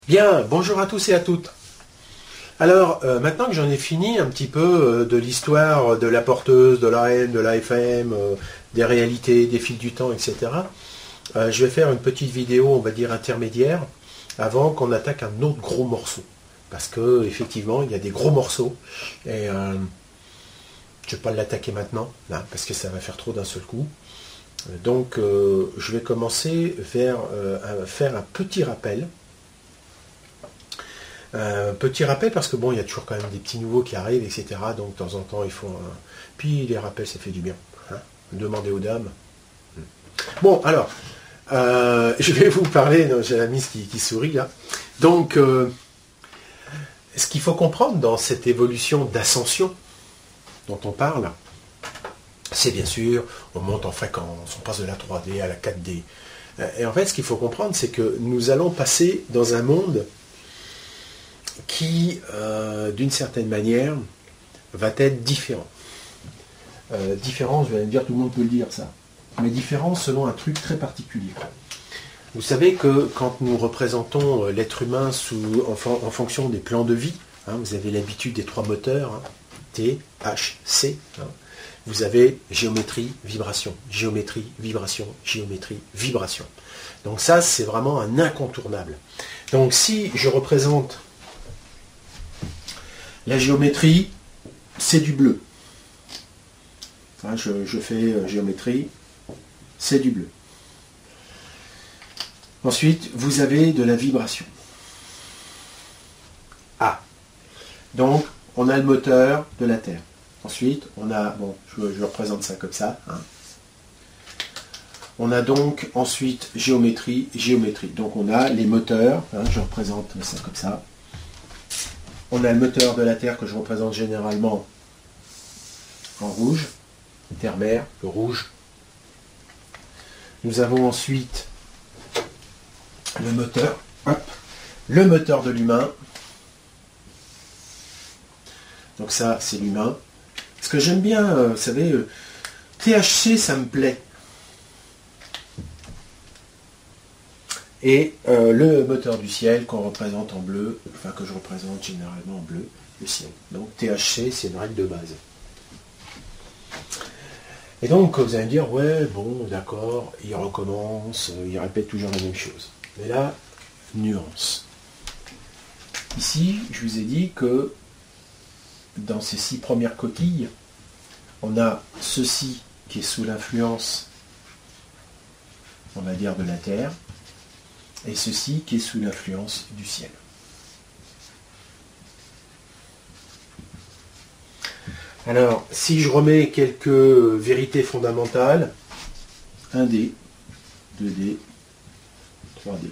Bien, bonjour à tous et à toutes. Alors, maintenant que j'en ai fini un petit peu de l'histoire de la porteuse, de l'AM, de l'AFM, des réalités, des fils du temps, etc., je vais faire une petite vidéo, on va dire, intermédiaire, avant qu'on attaque un autre gros morceau. Parce que effectivement, il y a des gros morceaux, et je ne vais pas l'attaquer maintenant, là, parce que ça va faire trop d'un seul coup. Donc, je vais commencer à faire un petit rappel. Petit rappel parce que bon, il y a toujours quand même des petits nouveaux qui arrivent, etc. Donc de temps en temps, il faut puis les rappels, ça fait du bien. Hein, demandez aux dames. Bon, alors, je vais vous parler, j'ai la mise qui sourit là. Donc, ce qu'il faut comprendre dans cette évolution d'ascension dont on parle, c'est bien sûr, on monte en fréquence, on passe de la 3D à la 4D. Et en fait, ce qu'il faut comprendre, c'est que nous allons passer dans un monde qui, d'une certaine manière, va être différent. Différent, je vais dire, tout le monde peut le dire ça, mais différent selon un truc très particulier. Vous savez que quand nous représentons l'être humain en fonction des plans de vie, hein, vous avez l'habitude des trois moteurs, hein, T, H, C, hein, vous avez géométrie, vibration, géométrie, vibration, géométrie, vibration. Donc ça, c'est vraiment un incontournable. Donc si je représente la géométrie, c'est du bleu. Enfin, je fais géométrie, c'est du bleu. Ensuite, vous avez de la vibration. A. Donc, on a le moteur de la Terre. Ensuite, on a, bon, je représente ça comme ça. Hein. On a donc ensuite géométrie, géométrie. Donc, on a les moteurs, hein, je représente ça comme ça. On a le moteur de la Terre que je représente généralement en rouge, terre-mer, le rouge. Nous avons ensuite le moteur, hop, le moteur de l'humain. Donc ça, c'est l'humain. Ce que j'aime bien, vous savez, THC, ça me plaît. Et le moteur du ciel qu'on représente en bleu, enfin que je représente généralement en bleu, le ciel. Donc THC, c'est une règle de base. Et donc vous allez me dire, ouais, bon, d'accord, il recommence, il répète toujours la même chose. Mais là, nuance. Ici, je vous ai dit que dans ces 6 premières coquilles, on a ceci qui est sous l'influence, on va dire, de la Terre, et ceci qui est sous l'influence du ciel. Alors, si je remets quelques vérités fondamentales, 1D, 2D, 3D,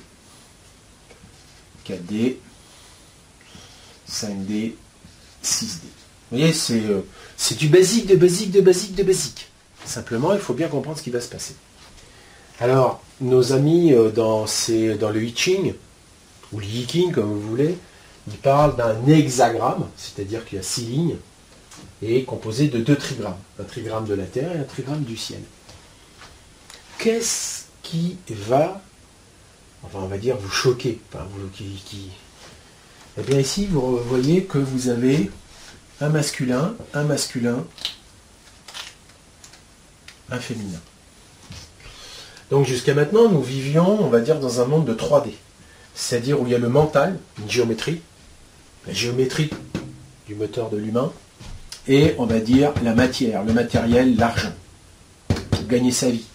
4D, 5D, 6D. Vous voyez, c'est du basique, de basique, de basique, de basique. Simplement, il faut bien comprendre ce qui va se passer. Alors, nos amis dans le I Ching, ou le I Ching comme vous voulez, ils parlent d'un hexagramme, c'est-à-dire qu'il y a 6 lignes, et composé de 2 trigrammes. Un trigramme de la Terre et un trigramme du ciel. Qu'est-ce qui va, enfin on va dire, vous choquer, enfin, Eh bien ici, vous voyez que vous avez un masculin, un féminin. Donc jusqu'à maintenant, nous vivions, on va dire, dans un monde de 3D. C'est-à-dire où il y a le mental, une géométrie, la géométrie du moteur de l'humain, et on va dire la matière, le matériel, l'argent, pour gagner sa vie.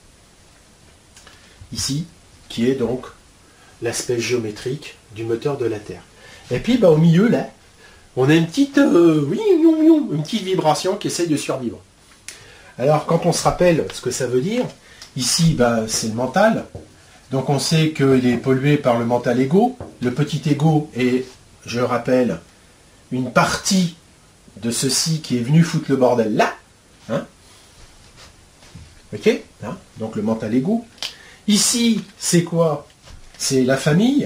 Ici, qui est donc l'aspect géométrique du moteur de la Terre. Et puis au milieu, là, on a une petite vibration qui essaye de survivre. Alors quand on se rappelle ce que ça veut dire, ici, c'est le mental. Donc on sait qu'il est pollué par le mental égo. Le petit égo est, je rappelle, une partie de ceci qui est venu foutre le bordel là. Hein, ok, hein, donc le mental égo. Ici, c'est quoi? C'est la famille.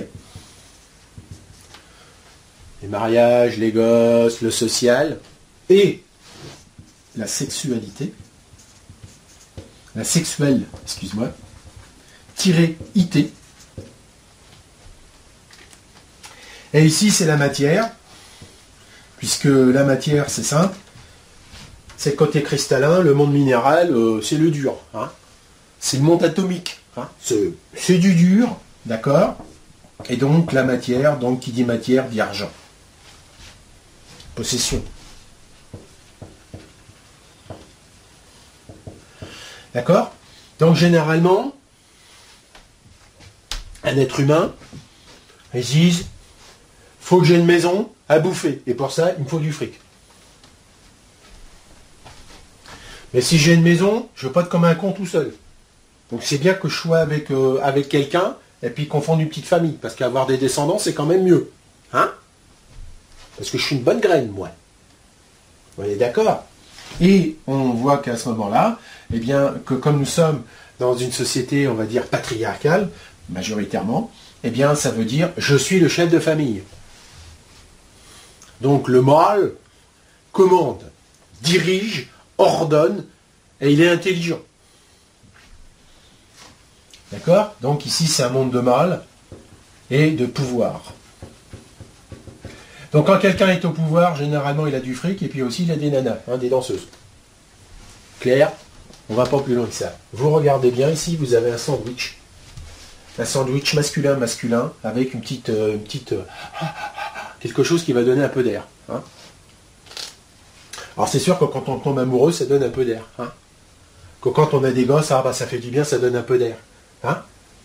Les mariages, les gosses, le social. Et la sexualité. La sexuelle, excuse-moi, tiré IT. Et ici, c'est la matière, puisque la matière, c'est simple. C'est le côté cristallin, le monde minéral, c'est le dur. Hein. C'est le monde atomique. Hein. C'est du dur, d'accord? Et donc, la matière, donc qui dit matière, dit argent. Possession. D'accord? Donc, généralement, un être humain, ils disent, faut que j'ai une maison à bouffer. Et pour ça, il me faut du fric. Mais si j'ai une maison, je ne veux pas être comme un con tout seul. Donc c'est bien que je sois avec quelqu'un et puis qu'on fonde une petite famille. Parce qu'avoir des descendants, c'est quand même mieux. Hein? Parce que je suis une bonne graine, moi. Vous êtes d'accord? Et on voit qu'à ce moment-là, eh bien, que comme nous sommes dans une société, on va dire, patriarcale, majoritairement, eh bien, ça veut dire je suis le chef de famille. Donc le mâle commande, dirige, ordonne, et il est intelligent. D'accord? Donc ici, c'est un monde de mâle et de pouvoir. Donc quand quelqu'un est au pouvoir, généralement, il a du fric, et puis aussi, il a des nanas, hein, des danseuses. Claire, on ne va pas plus loin que ça. Vous regardez bien, ici, vous avez un sandwich. Un sandwich masculin, avec une petite quelque chose qui va donner un peu d'air. Hein. Alors c'est sûr que quand on tombe amoureux, ça donne un peu d'air. Hein. Que quand on a des gosses, ça fait du bien, ça donne un peu d'air. Hein.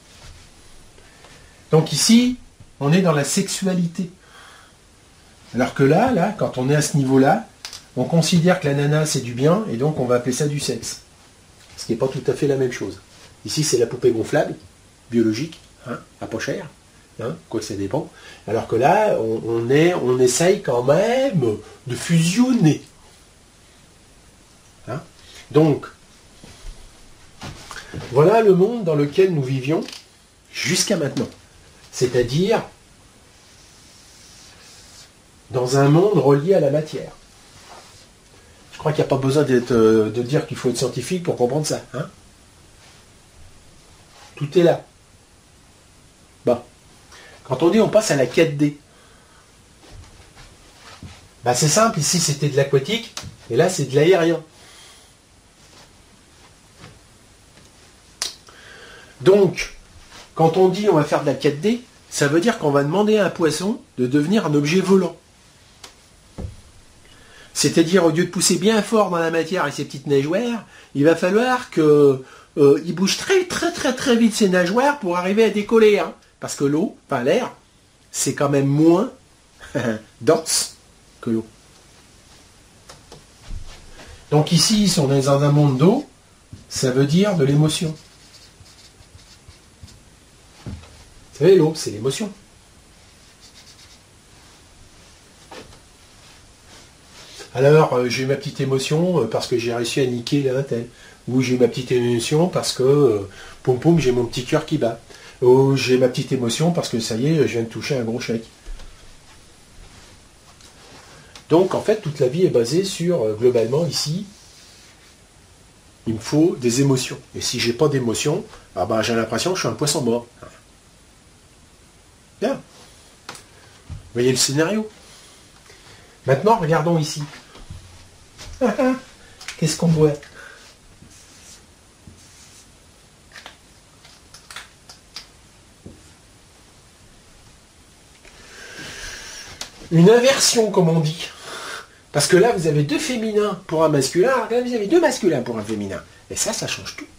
Donc ici, on est dans la sexualité. Alors que là, quand on est à ce niveau-là, on considère que la nana c'est du bien, et donc on va appeler ça du sexe. Ce qui n'est pas tout à fait la même chose. Ici, c'est la poupée gonflable, biologique, hein, à pas cher, hein, quoi que ça dépend. Alors que là, on essaye quand même de fusionner. Hein. Donc, voilà le monde dans lequel nous vivions jusqu'à maintenant. C'est-à-dire dans un monde relié à la matière. Je crois qu'il n'y a pas besoin de dire qu'il faut être scientifique pour comprendre ça. Hein. Tout est là. Bon. Quand on dit on passe à la 4D, bah c'est simple, ici c'était de l'aquatique, et là c'est de l'aérien. Donc, quand on dit on va faire de la 4D, ça veut dire qu'on va demander à un poisson de devenir un objet volant. C'est-à-dire, au lieu de pousser bien fort dans la matière avec ses petites nageoires, il va falloir qu'il bouge très très très très vite ses nageoires pour arriver à décoller. Hein. Parce que l'eau, enfin l'air, c'est quand même moins dense que l'eau. Donc ici, si on est dans un monde d'eau, ça veut dire de l'émotion. Vous savez, l'eau, c'est l'émotion. Alors, j'ai ma petite émotion parce que j'ai réussi à niquer la tel. Ou j'ai ma petite émotion parce que, poum poum, j'ai mon petit cœur qui bat. Ou j'ai ma petite émotion parce que ça y est, je viens de toucher un gros chèque. Donc, en fait, toute la vie est basée sur, globalement, ici, il me faut des émotions. Et si j'ai pas d'émotions, j'ai l'impression que je suis un poisson mort. Bien. Vous voyez le scénario. Maintenant, regardons ici. Qu'est-ce qu'on voit? Une inversion, comme on dit. Parce que là, vous avez deux féminins pour un masculin, alors là, vous avez deux masculins pour un féminin. Et ça change tout.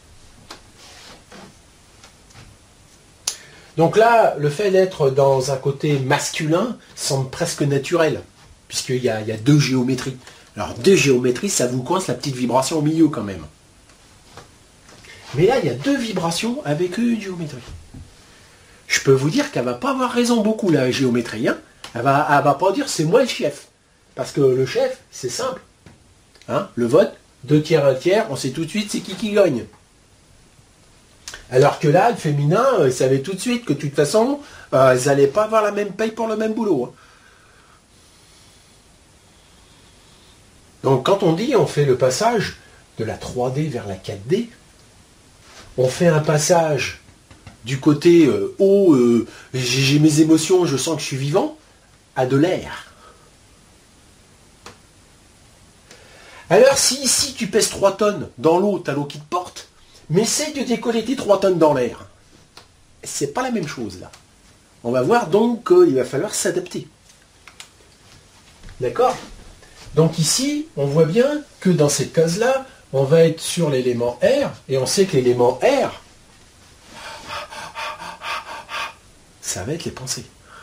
Donc là, le fait d'être dans un côté masculin semble presque naturel, puisqu'il y a deux géométries. Alors deux géométries, ça vous coince la petite vibration au milieu quand même. Mais là, il y a deux vibrations avec une géométrie. Je peux vous dire qu'elle ne va pas avoir raison beaucoup, la géométrie. Hein. Elle va pas dire c'est moi le chef. Parce que le chef, c'est simple. Hein, le vote, 2 tiers, 1 tiers, on sait tout de suite c'est qui gagne. Alors que là, le féminin, ils savaient tout de suite que de toute façon, ils n'allaient pas avoir la même paye pour le même boulot. Hein. Donc quand on dit on fait le passage de la 3D vers la 4D, on fait un passage du côté eau, j'ai mes émotions, je sens que je suis vivant, à de l'air. Alors si ici tu pèses 3 tonnes dans l'eau, tu as l'eau qui te porte, mais essaye de décoller tes 3 tonnes dans l'air. C'est pas la même chose là. On va voir donc qu'il va falloir s'adapter. D'accord? Donc ici, on voit bien que dans cette case-là, on va être sur l'élément R, et on sait que l'élément R, ça va être les pensées.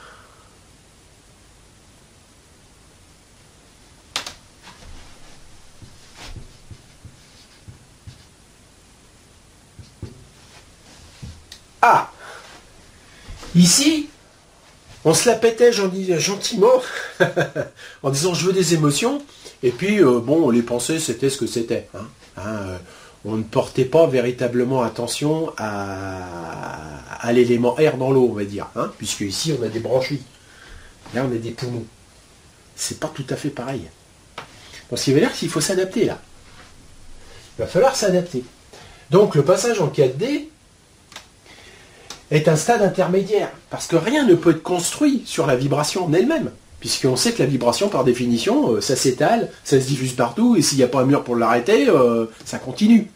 Ah! Ici, on se la pétait gentiment en disant je veux des émotions, et puis bon, les pensées c'était ce que c'était. On ne portait pas véritablement attention à l'élément R dans l'eau, on va dire, puisque ici on a des branchies, là on a des poumons. C'est pas tout à fait pareil. Donc ce qui veut dire qu'il faut s'adapter là. Il va falloir s'adapter. Donc le passage en 4D est un stade intermédiaire, parce que rien ne peut être construit sur la vibration en elle-même, puisqu'on sait que la vibration, par définition, ça s'étale, ça se diffuse partout, et s'il n'y a pas un mur pour l'arrêter, ça continue.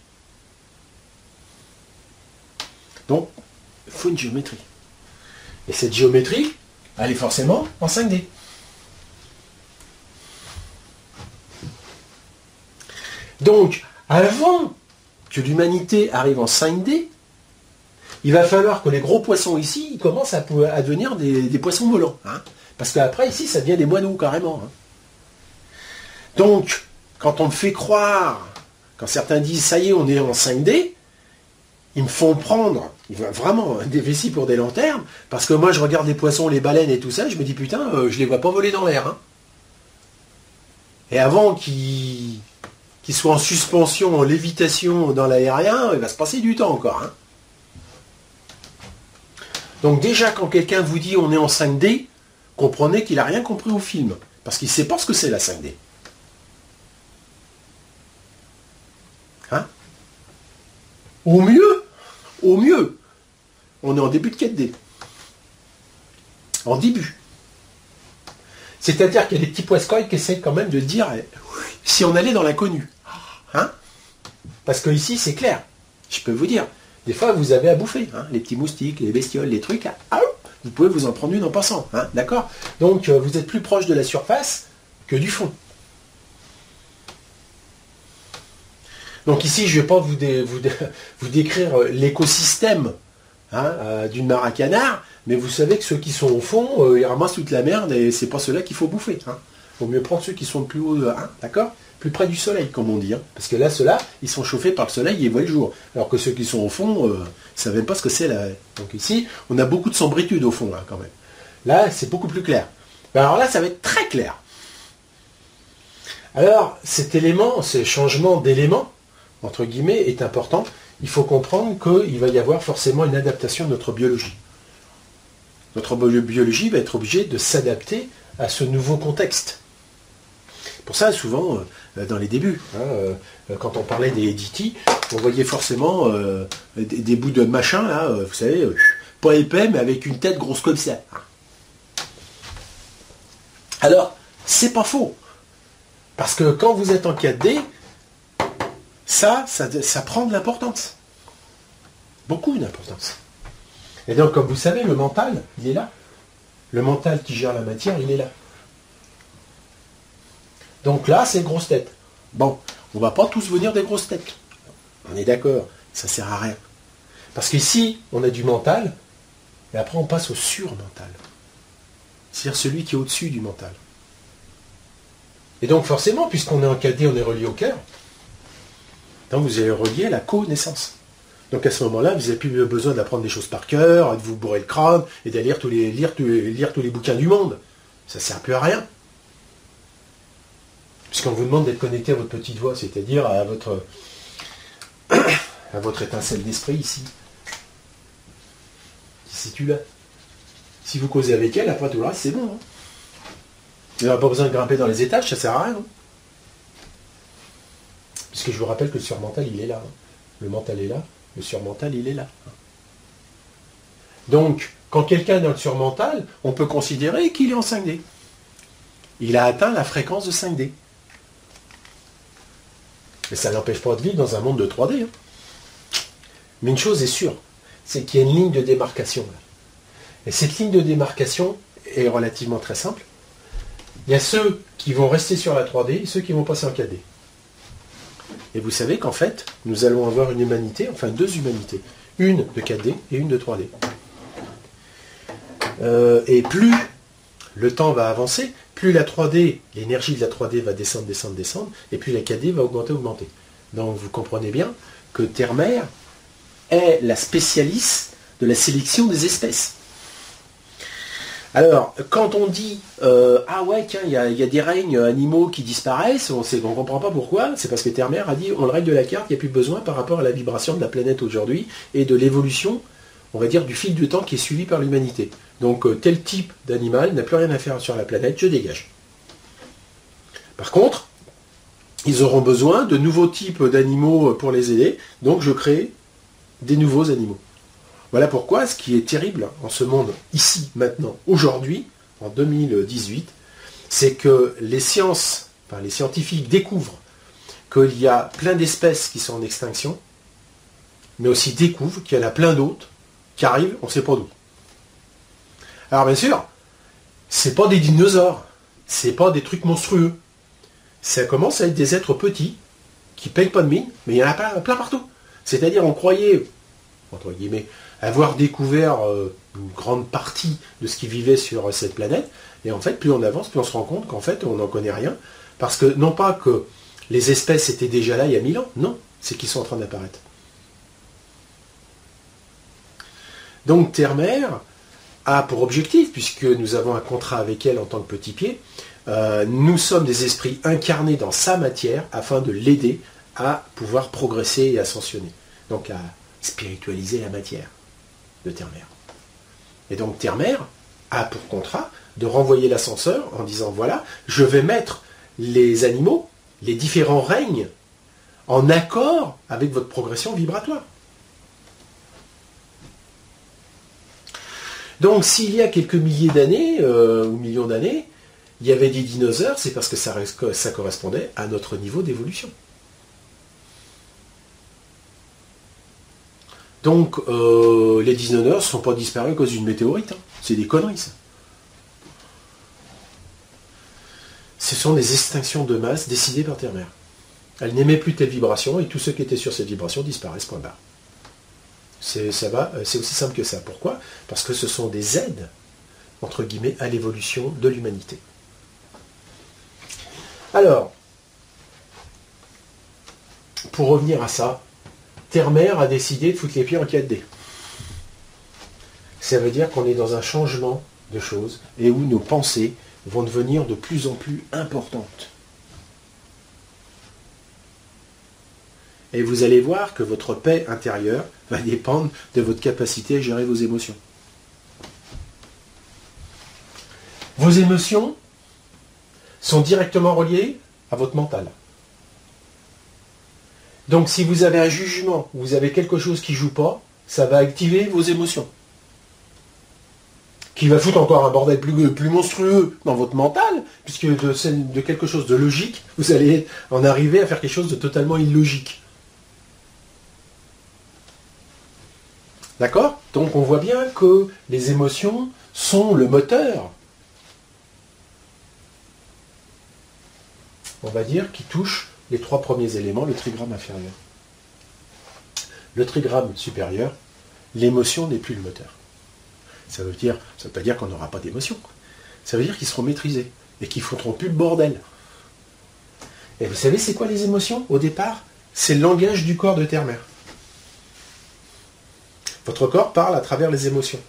Donc, il faut une géométrie. Et cette géométrie, elle est forcément en 5D. Donc, avant que l'humanité arrive en 5D, il va falloir que les gros poissons ici ils commencent à devenir des poissons volants. Parce qu'après, ici, ça devient des moineaux, carrément. Donc, quand on me fait croire, quand certains disent, ça y est, on est en 5D, ils me font prendre, vraiment, des vessies pour des lanternes, parce que moi, je regarde les poissons, les baleines et tout ça, je me dis, putain, je les vois pas voler dans l'air. Et avant qu'ils soient en suspension, en lévitation dans l'aérien, il va se passer du temps encore. Donc déjà, quand quelqu'un vous dit on est en 5D, comprenez qu'il n'a rien compris au film. Parce qu'il ne sait pas ce que c'est la 5D. Au mieux, on est en début de 4D. En début. C'est-à-dire qu'il y a des petits poiscoïs qui essaient quand même de dire si on allait dans l'inconnu. Parce que ici, c'est clair. Je peux vous dire. Des fois, vous avez à bouffer, les petits moustiques, les bestioles, les trucs, là, vous pouvez vous en prendre une en passant, d'accord? Donc, vous êtes plus proche de la surface que du fond. Donc ici, je ne vais pas vous décrire l'écosystème d'une mare à canard, mais vous savez que ceux qui sont au fond, ils ramassent toute la merde, et c'est pas ceux-là qu'il faut bouffer. Il vaut mieux prendre ceux qui sont le plus haut, d'accord? Plus près du soleil, comme on dit. Parce que là, ceux-là, ils sont chauffés par le soleil et ils voient le jour. Alors que ceux qui sont au fond, ne savent même pas ce que c'est là. Donc ici, on a beaucoup de sombritude au fond, quand même. Là, c'est beaucoup plus clair. Alors là, ça va être très clair. Alors, cet élément, ce changement d'élément, entre guillemets, est important. Il faut comprendre qu'il va y avoir forcément une adaptation de notre biologie. Notre biologie va être obligée de s'adapter à ce nouveau contexte. Pour ça, souvent, dans les débuts, quand on parlait des DT, on voyait forcément des bouts de machin, là, vous savez, pas épais, mais avec une tête grosse comme ça. Alors, c'est pas faux. Parce que quand vous êtes en 4D, ça prend de l'importance. Beaucoup d'importance. Et donc, comme vous savez, le mental, il est là. Le mental qui gère la matière, il est là. Donc là, c'est grosse tête. Bon, on ne va pas tous venir des grosses têtes. On est d'accord, ça ne sert à rien. Parce qu'ici, on a du mental, et après on passe au surmental. C'est-à-dire celui qui est au-dessus du mental. Et donc forcément, puisqu'on est en 4D, on est relié au cœur, donc vous allez relier à la connaissance. Donc à ce moment-là, vous n'avez plus besoin d'apprendre des choses par cœur, de vous bourrer le crâne, et d'aller lire tous les bouquins du monde. Ça ne sert plus à rien. Puisqu'on vous demande d'être connecté à votre petite voix, c'est-à-dire à votre étincelle d'esprit ici. Qui se situe là. Si vous causez avec elle, après tout le reste, c'est bon. Il n'y aura pas besoin de grimper dans les étages, ça ne sert à rien. Puisque je vous rappelle que le surmental, il est là. Le mental est là, le surmental, il est là. Donc, quand quelqu'un est dans le surmental, on peut considérer qu'il est en 5D. Il a atteint la fréquence de 5D. Mais ça n'empêche pas de vivre dans un monde de 3D. Hein. Mais une chose est sûre, c'est qu'il y a une ligne de démarcation. Là. Et cette ligne de démarcation est relativement très simple. Il y a ceux qui vont rester sur la 3D et ceux qui vont passer en 4D. Et vous savez qu'en fait, nous allons avoir une humanité, enfin 2 humanités. Une de 4D et une de 3D. Et plus le temps va avancer, plus la 3D, l'énergie de la 3D va descendre, descendre, descendre, et plus la 4D va augmenter, augmenter. Donc vous comprenez bien que Terre-Mère est la spécialiste de la sélection des espèces. Alors, quand on dit ah ouais, tiens, il y a des règnes animaux qui disparaissent, on ne comprend pas pourquoi, c'est parce que Terre-Mère a dit on le règle de la carte, il n'y a plus besoin par rapport à la vibration de la planète aujourd'hui et de l'évolution, on va dire, du fil du temps qui est suivi par l'humanité. Donc tel type d'animal n'a plus rien à faire sur la planète, je dégage. Par contre, ils auront besoin de nouveaux types d'animaux pour les aider, donc je crée des nouveaux animaux. Voilà pourquoi ce qui est terrible en ce monde, ici, maintenant, aujourd'hui, en 2018, c'est que les scientifiques découvrent qu'il y a plein d'espèces qui sont en extinction, mais aussi découvrent qu'il y en a plein d'autres qui arrivent, on ne sait pas d'où. Alors bien sûr, c'est pas des dinosaures, c'est pas des trucs monstrueux. Ça commence à être des êtres petits, qui payent pas de mine, mais il y en a plein partout. C'est-à-dire, on croyait, entre guillemets, avoir découvert une grande partie de ce qui vivait sur cette planète, et en fait, plus on avance, plus on se rend compte qu'en fait, on n'en connaît rien, parce que, non pas que les espèces étaient déjà là il y a 1000 ans, non, c'est qu'ils sont en train d'apparaître. Donc, Terre-Mère a pour objectif, puisque nous avons un contrat avec elle en tant que petit pied, nous sommes des esprits incarnés dans sa matière afin de l'aider à pouvoir progresser et ascensionner. Donc à spiritualiser la matière de Terre-Mère. Et donc Terre-Mère a pour contrat de renvoyer l'ascenseur en disant voilà, je vais mettre les animaux, les différents règnes, en accord avec votre progression vibratoire. Donc s'il y a quelques milliers d'années, ou millions d'années, il y avait des dinosaures, c'est parce que ça correspondait à notre niveau d'évolution. Donc les dinosaures ne sont pas disparus à cause d'une météorite. Hein. C'est des conneries, ça. Ce sont des extinctions de masse décidées par Terre-Mère. Elle n'émet plus telle vibration et tous ceux qui étaient sur cette vibration disparaissent, point barre. C'est aussi simple que ça. Pourquoi ? Parce que ce sont des aides, entre guillemets, à l'évolution de l'humanité. Alors, pour revenir à ça, Terre-Mère a décidé de foutre les pieds en 4D. Ça veut dire qu'on est dans un changement de choses et où nos pensées vont devenir de plus en plus importantes. Et vous allez voir que votre paix intérieure va dépendre de votre capacité à gérer vos émotions. Vos émotions sont directement reliées à votre mental. Donc si vous avez un jugement, vous avez quelque chose qui ne joue pas, ça va activer vos émotions. Qui va foutre encore un bordel plus monstrueux dans votre mental, puisque de quelque chose de logique, vous allez en arriver à faire quelque chose de totalement illogique. D'accord ? Donc on voit bien que les émotions sont le moteur, on va dire, qui touche les 3 premiers éléments, le trigramme inférieur. Le trigramme supérieur, l'émotion n'est plus le moteur. Ça ne veut pas dire qu'on n'aura pas d'émotion. Ça veut dire qu'ils seront maîtrisés et qu'ils ne foutront plus le bordel. Et vous savez, c'est quoi les émotions au départ ? C'est le langage du corps de Terre-Mère. Votre corps parle à travers les émotions.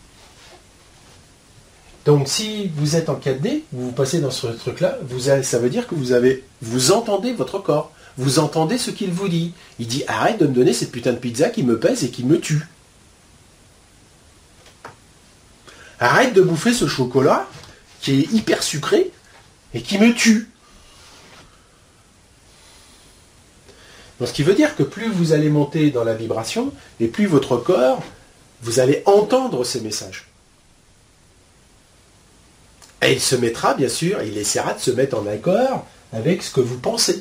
Donc si vous êtes en 4D, vous passez dans ce truc-là, ça veut dire que vous entendez votre corps. Vous entendez ce qu'il vous dit. Il dit arrête de me donner cette putain de pizza qui me pèse et qui me tue. Arrête de bouffer ce chocolat qui est hyper sucré et qui me tue. Donc, ce qui veut dire que plus vous allez monter dans la vibration et plus votre corps Vous allez entendre ces messages. Et il se mettra, bien sûr, il essaiera de se mettre en accord avec ce que vous pensez.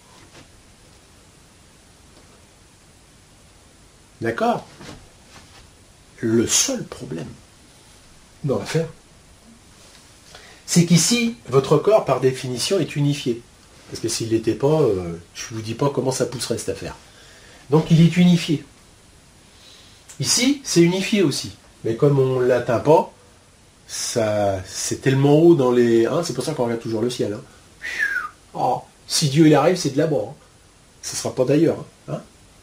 D'accord? Le seul problème dans l'affaire, c'est qu'ici, votre corps, par définition, est unifié. Parce que s'il n'était pas, je ne vous dis pas comment ça pousserait cette affaire. Donc il est unifié. Ici, c'est unifié aussi. Mais comme on ne l'atteint pas, c'est tellement haut dans les... Hein, c'est pour ça qu'on regarde toujours le ciel. Hein. Oh, si Dieu il arrive, c'est de là-bas. Hein. Ce ne sera pas d'ailleurs. Hein.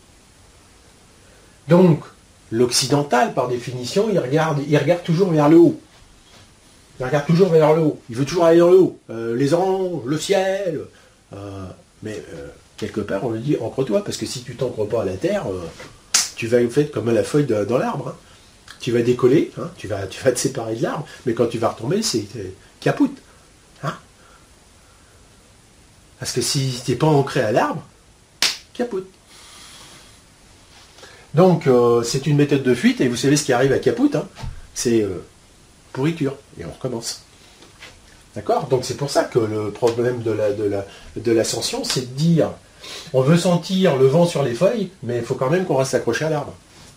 Donc, l'occidental, par définition, il regarde toujours vers le haut. Il regarde toujours vers le haut. Il veut toujours aller dans le haut. Les anges, le ciel. Mais quelque part, on lui dit, ancre-toi, parce que si tu t'ancres pas à la terre, tu vas être comme la feuille dans l'arbre. Hein. Tu vas décoller, hein, tu vas te séparer de l'arbre, mais quand tu vas retomber, c'est capoute. Hein. Parce que si tu n'es pas ancré à l'arbre, capoute. Donc, c'est une méthode de fuite, et vous savez ce qui arrive à capoute, hein, c'est pourriture, et on recommence. D'accord? Donc c'est pour ça que le problème de l'ascension, c'est de dire, on veut sentir le vent sur les feuilles, mais il faut quand même qu'on reste accroché à l'arbre.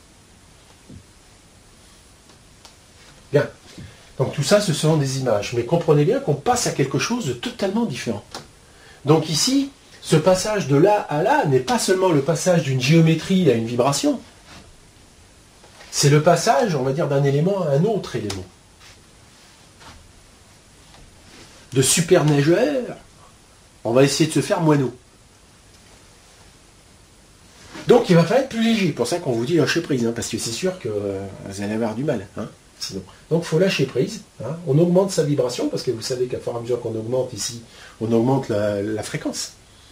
Bien. Donc tout ça, ce sont des images. Mais comprenez bien qu'on passe à quelque chose de totalement différent. Donc ici, ce passage de là à là n'est pas seulement le passage d'une géométrie à une vibration. C'est le passage, on va dire, d'un élément à un autre élément. De super nageur, on va essayer de se faire moineau. Donc il va falloir être plus léger. Pour ça qu'on vous dit lâcher prise, hein, parce que c'est sûr que vous allez avoir du mal. Hein, sinon. Donc il faut lâcher prise. Hein. On augmente sa vibration, parce que vous savez qu'à fur et à mesure qu'on augmente ici, on augmente la fréquence.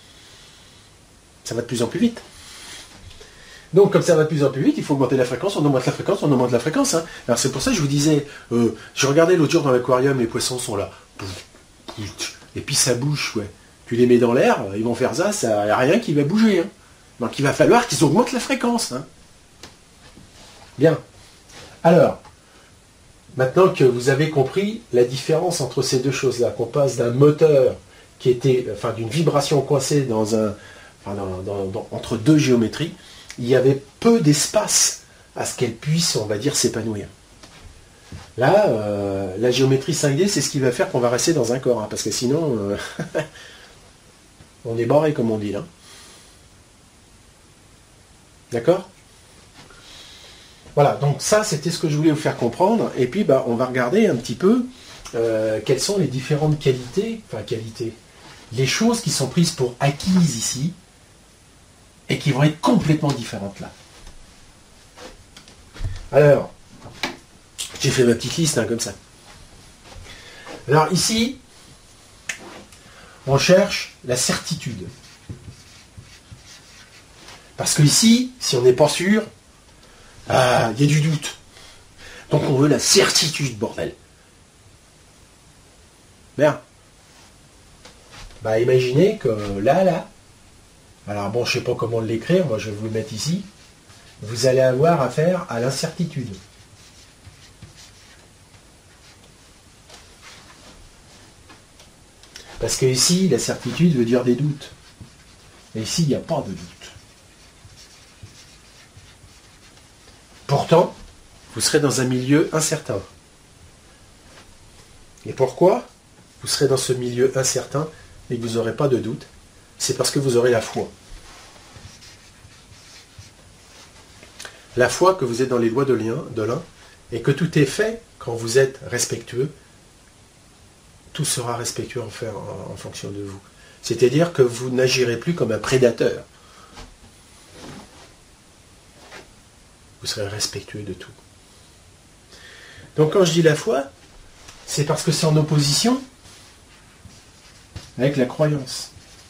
Ça va de plus en plus vite. Donc comme ça va de plus en plus vite, il faut augmenter la fréquence, on augmente la fréquence, on augmente la fréquence. Hein. Alors c'est pour ça que je vous disais, je regardais l'autre jour dans l'aquarium, les poissons sont là. Et puis ça bouge, ouais. Tu les mets dans l'air, ils vont faire ça, il n'y a rien qui va bouger. Hein. Donc il va falloir qu'ils augmentent la fréquence. Hein. Bien. Alors, maintenant que vous avez compris la différence entre ces deux choses-là, qu'on passe d'un moteur qui était, enfin d'une vibration coincée entre deux géométries, il y avait peu d'espace à ce qu'elle puisse, on va dire, s'épanouir. Là, la géométrie 5D, c'est ce qui va faire qu'on va rester dans un corps, hein, parce que sinon, on est barré, comme on dit là. D'accord? Voilà, donc ça, c'était ce que je voulais vous faire comprendre. Et puis, on va regarder un petit peu quelles sont les différentes qualités, les choses qui sont prises pour acquises ici, et qui vont être complètement différentes là. Alors, j'ai fait ma petite liste, hein, comme ça. Alors ici, on cherche la certitude. Parce que ici, si on n'est pas sûr, il y a du doute. Donc on veut la certitude, bordel. Bien. Imaginez que là, alors bon, je ne sais pas comment l'écrire, moi je vais vous le mettre ici, vous allez avoir affaire à l'incertitude. Parce que ici, la certitude veut dire des doutes. Et ici, il n'y a pas de doute. Pourtant, vous serez dans un milieu incertain. Et pourquoi vous serez dans ce milieu incertain et que vous n'aurez pas de doute? C'est parce que vous aurez la foi. La foi que vous êtes dans les lois de l'un et que tout est fait quand vous êtes respectueux. Tout sera respectueux en fonction de vous. C'est-à-dire que vous n'agirez plus comme un prédateur. Vous serez respectueux de tout. Donc quand je dis la foi, c'est parce que c'est en opposition avec la croyance.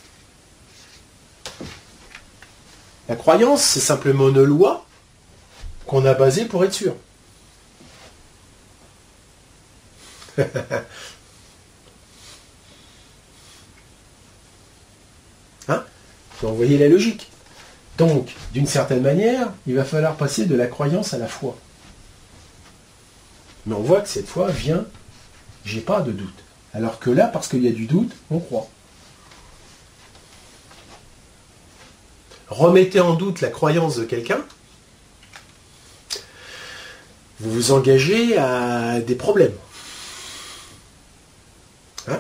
La croyance, c'est simplement une loi qu'on a basée pour être sûr. Hein? Donc, vous voyez la logique. Donc, d'une certaine manière, il va falloir passer de la croyance à la foi. Mais on voit que cette fois vient, j'ai pas de doute. Alors que là, parce qu'il y a du doute, on croit. Remettez en doute la croyance de quelqu'un, vous vous engagez à des problèmes. Hein?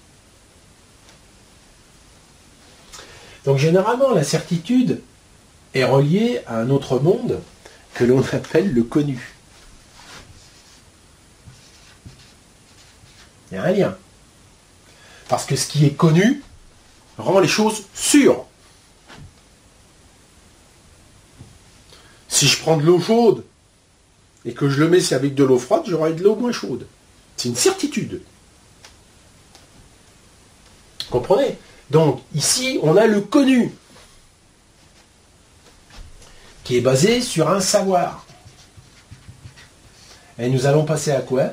Donc généralement, la certitude est reliée à un autre monde que l'on appelle le connu. Il y a un lien. Parce que ce qui est connu rend les choses sûres. Si je prends de l'eau chaude et que je le mets avec de l'eau froide, j'aurai de l'eau moins chaude. C'est une certitude. Comprenez? Donc ici, on a le connu qui est basé sur un savoir. Et nous allons passer à quoi?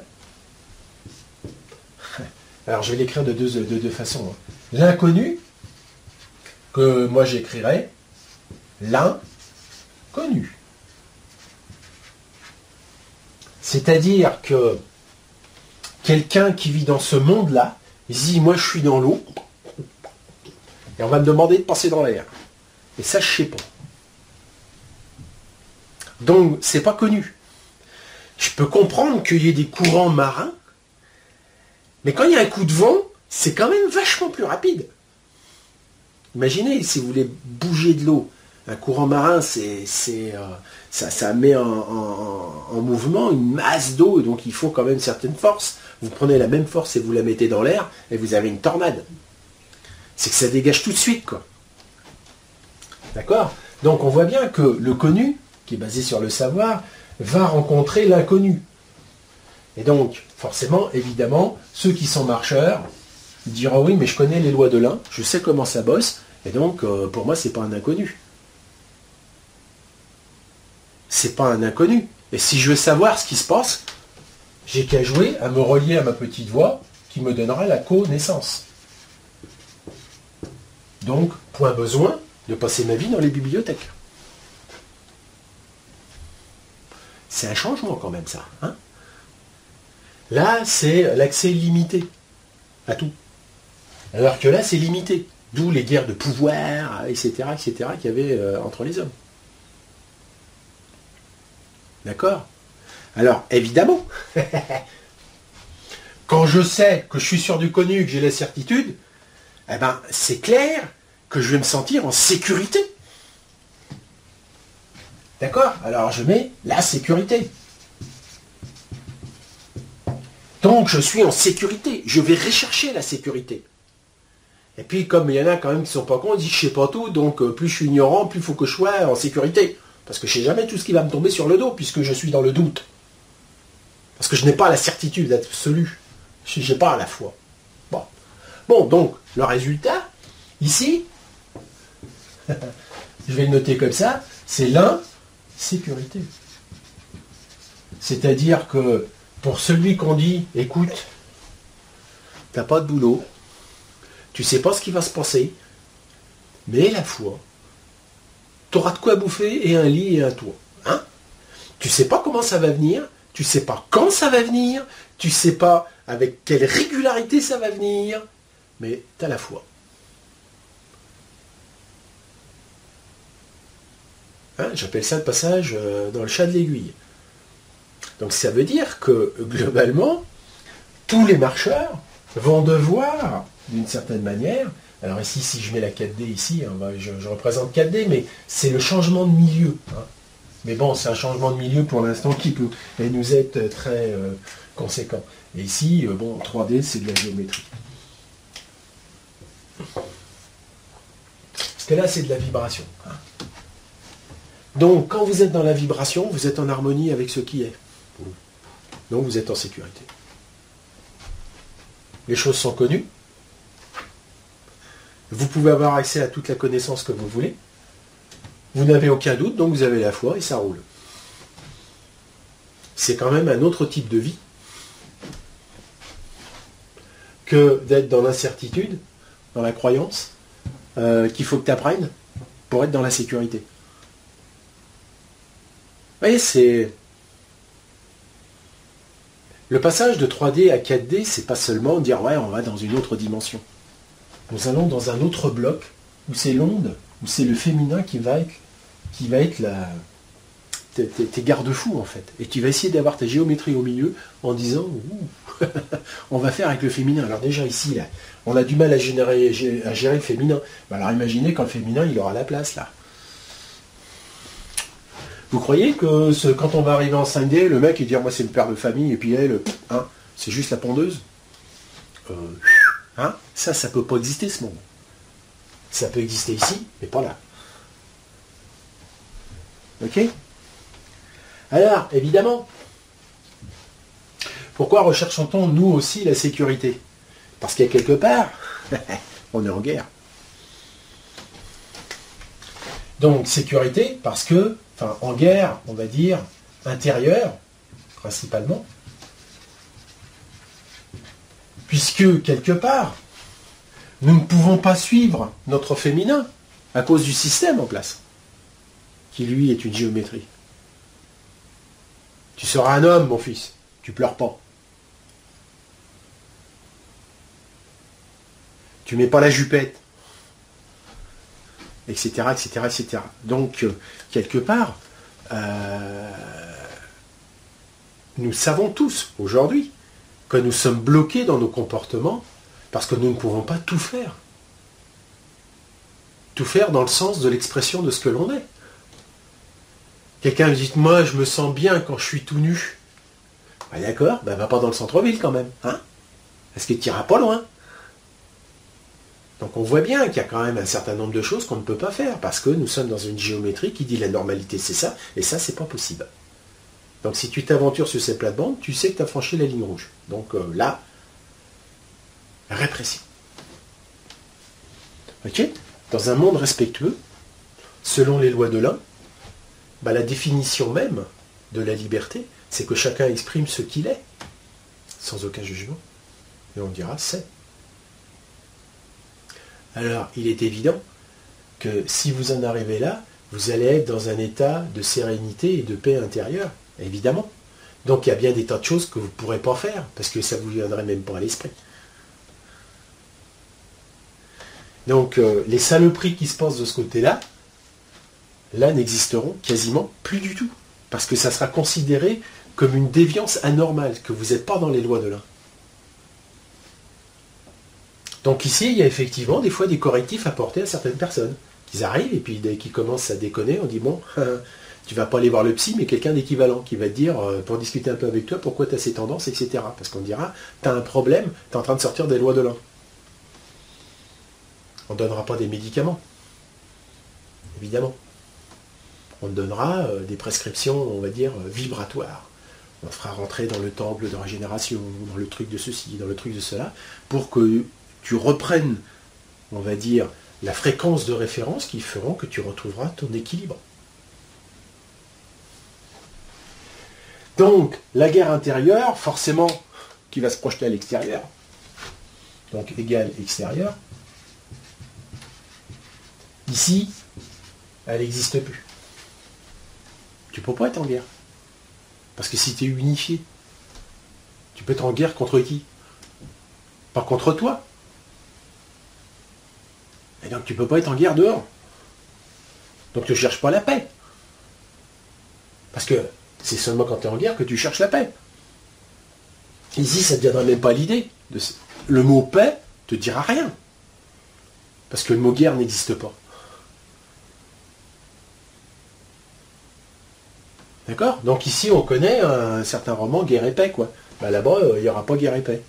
Alors je vais l'écrire de deux façons. L'inconnu, que moi j'écrirai l'inconnu. C'est-à-dire que quelqu'un qui vit dans ce monde-là, il se dit, moi je suis dans l'eau, et on va me demander de passer dans l'air. Et ça, je ne sais pas. Donc, c'est pas connu. Je peux comprendre qu'il y ait des courants marins, mais quand il y a un coup de vent, c'est quand même vachement plus rapide. Imaginez, si vous voulez bouger de l'eau, un courant marin, ça met en mouvement une masse d'eau, donc il faut quand même une certaine force. Vous prenez la même force et vous la mettez dans l'air, et vous avez une tornade. C'est que ça dégage tout de suite, quoi. D'accord? Donc on voit bien que le connu, qui est basé sur le savoir, va rencontrer l'inconnu. Et donc, forcément, évidemment, ceux qui sont marcheurs diront, oui, mais je connais les lois de l'un, je sais comment ça bosse, et donc, pour moi, c'est pas un inconnu. C'est pas un inconnu. Et si je veux savoir ce qui se passe, j'ai qu'à jouer à me relier à ma petite voix qui me donnera la connaissance. Donc, point besoin de passer ma vie dans les bibliothèques. C'est un changement quand même, ça. Hein? Là, c'est l'accès limité à tout. Alors que là, c'est limité. D'où les guerres de pouvoir, etc., qu'il y avait entre les hommes. D'accord? Alors, évidemment, quand je sais que je suis sur du connu, que j'ai la certitude, eh ben, c'est clair que je vais me sentir en sécurité. D'accord? Alors, je mets la sécurité. Donc, je suis en sécurité. Je vais rechercher la sécurité. Et puis, comme il y en a quand même qui ne sont pas cons, ils disent, je ne sais pas tout, donc plus je suis ignorant, plus il faut que je sois en sécurité. Parce que je ne sais jamais tout ce qui va me tomber sur le dos, puisque je suis dans le doute. Parce que je n'ai pas la certitude absolue. Je n'ai pas la foi. Bon, donc, le résultat, ici, je vais le noter comme ça, c'est l'insécurité. C'est-à-dire que pour celui qu'on dit, écoute, t'as pas de boulot, tu sais pas ce qui va se passer, mais la foi, tu auras de quoi bouffer et un lit et un toit. Hein? Tu sais pas comment ça va venir, tu sais pas quand ça va venir, tu sais pas avec quelle régularité ça va venir, mais tu as la foi. Hein? J'appelle ça le passage dans le chat de l'aiguille. Donc ça veut dire que globalement, tous les marcheurs vont devoir, d'une certaine manière, alors ici, si je mets la 4D ici, hein, je représente 4D, mais c'est le changement de milieu. Hein. Mais bon, c'est un changement de milieu pour l'instant qui peut nous être très conséquent. Et ici, 3D, c'est de la géométrie. Parce que là, c'est de la vibration. Hein. Donc, quand vous êtes dans la vibration, vous êtes en harmonie avec ce qui est. Donc, vous êtes en sécurité. Les choses sont connues. Vous pouvez avoir accès à toute la connaissance que vous voulez. Vous n'avez aucun doute, donc vous avez la foi et ça roule. C'est quand même un autre type de vie que d'être dans l'incertitude, dans la croyance, qu'il faut que tu apprennes pour être dans la sécurité. Vous voyez, c'est Le passage de 3D à 4D, c'est pas seulement dire ouais, on va dans une autre dimension. Nous allons dans un autre bloc où c'est l'onde, où c'est le féminin qui va être tes garde-fous en fait. Et tu vas essayer d'avoir ta géométrie au milieu en disant ouh, on va faire avec le féminin. Alors déjà ici, là, on a du mal à gérer le féminin. Alors imaginez quand le féminin il aura la place là. Vous croyez que quand on va arriver en 5D, le mec il dit moi c'est le père de famille et puis elle, hein, c'est juste la pondeuse hein, ça peut pas exister ce monde. Ça peut exister ici, mais pas là. Ok? Alors, évidemment, pourquoi recherchons-on nous aussi la sécurité? Parce qu'il y a quelque part, on est en guerre. Donc, sécurité, parce que, enfin, en guerre, on va dire, intérieure, principalement, puisque, quelque part, nous ne pouvons pas suivre notre féminin à cause du système en place, qui lui est une géométrie. Tu seras un homme, mon fils, tu pleures pas. Tu mets pas la jupette, etc., etc., etc. Donc, quelque part, nous savons tous, aujourd'hui, que nous sommes bloqués dans nos comportements parce que nous ne pouvons pas tout faire. Tout faire dans le sens de l'expression de ce que l'on est. Quelqu'un me dit, moi je me sens bien quand je suis tout nu. Bah, d'accord, va pas dans le centre-ville quand même. Hein, parce que tu n'iras pas loin. Donc on voit bien qu'il y a quand même un certain nombre de choses qu'on ne peut pas faire, parce que nous sommes dans une géométrie qui dit la normalité c'est ça, et ça c'est pas possible. Donc si tu t'aventures sur ces plates-bandes, tu sais que tu as franchi la ligne rouge. Donc là, répression. Ok? Dans un monde respectueux, selon les lois de l'un, la définition même de la liberté, c'est que chacun exprime ce qu'il est, sans aucun jugement. Et on dira c'est. Alors, il est évident que si vous en arrivez là, vous allez être dans un état de sérénité et de paix intérieure, évidemment. Donc il y a bien des tas de choses que vous ne pourrez pas faire, parce que ça ne vous viendrait même pas à l'esprit. Donc les saloperies qui se passent de ce côté-là, là n'existeront quasiment plus du tout. Parce que ça sera considéré comme une déviance anormale, que vous n'êtes pas dans les lois de l'un. Donc ici, il y a effectivement des fois des correctifs apportés à certaines personnes. Qui arrivent et puis dès qu'ils commencent à déconner, on dit bon, tu vas pas aller voir le psy, mais quelqu'un d'équivalent qui va te dire, pour discuter un peu avec toi, pourquoi tu as ces tendances, etc. Parce qu'on dira, tu as un problème, tu es en train de sortir des lois de l'un. On ne donnera pas des médicaments, évidemment. On donnera des prescriptions, on va dire, vibratoires. On te fera rentrer dans le temple de régénération, dans le truc de ceci, dans le truc de cela, pour que tu reprennes, on va dire, la fréquence de référence qui feront que tu retrouveras ton équilibre. Donc, la guerre intérieure, forcément, qui va se projeter à l'extérieur, donc égal extérieur, ici, elle n'existe plus. Tu ne peux pas être en guerre. Parce que si tu es unifié, tu peux être en guerre contre qui? Pas contre toi. Et donc tu ne peux pas être en guerre dehors. Donc tu ne cherches pas la paix. Parce que c'est seulement quand tu es en guerre que tu cherches la paix. Ici, ça ne te viendra même pas l'idée. Le mot paix ne te dira rien. Parce que le mot guerre n'existe pas. D'accord? Donc ici, on connaît un certain roman, Guerre et paix, quoi. Là-bas, il n'y aura pas guerre et paix.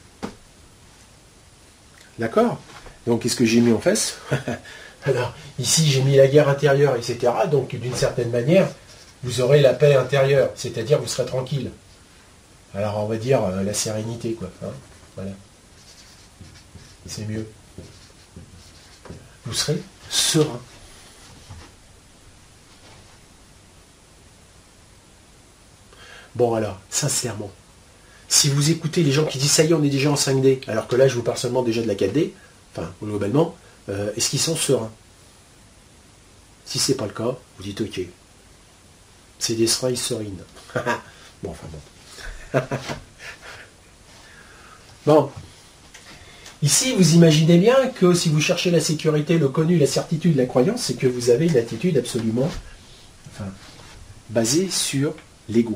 D'accord? Donc, qu'est-ce que j'ai mis en face? Alors, ici, j'ai mis la guerre intérieure, etc. Donc, d'une certaine manière, vous aurez la paix intérieure, c'est-à-dire vous serez tranquille. Alors, on va dire la sérénité, quoi. Hein, voilà. C'est mieux. Vous serez serein. Bon, alors, sincèrement, si vous écoutez les gens qui disent ça y est, on est déjà en 5D, alors que là, je vous parle seulement déjà de la 4D, enfin, globalement, est-ce qu'ils sont sereins? Si c'est pas le cas, vous dites ok. C'est des serailles serines. Bon, enfin bon. Bon. Ici, vous imaginez bien que si vous cherchez la sécurité, le connu, la certitude, la croyance, c'est que vous avez une attitude absolument basée sur l'ego.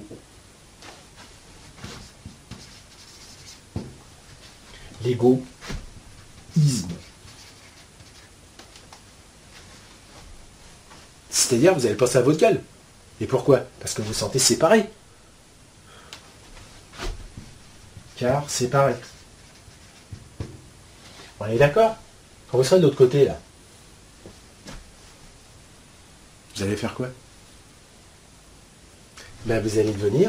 L'égoïsme. C'est-à-dire, vous allez penser à votre gueule. Et pourquoi? Parce que vous vous sentez séparé. Car séparé. On est d'accord? Quand vous serez de l'autre côté, là, vous allez faire quoi? Ben, vous allez devenir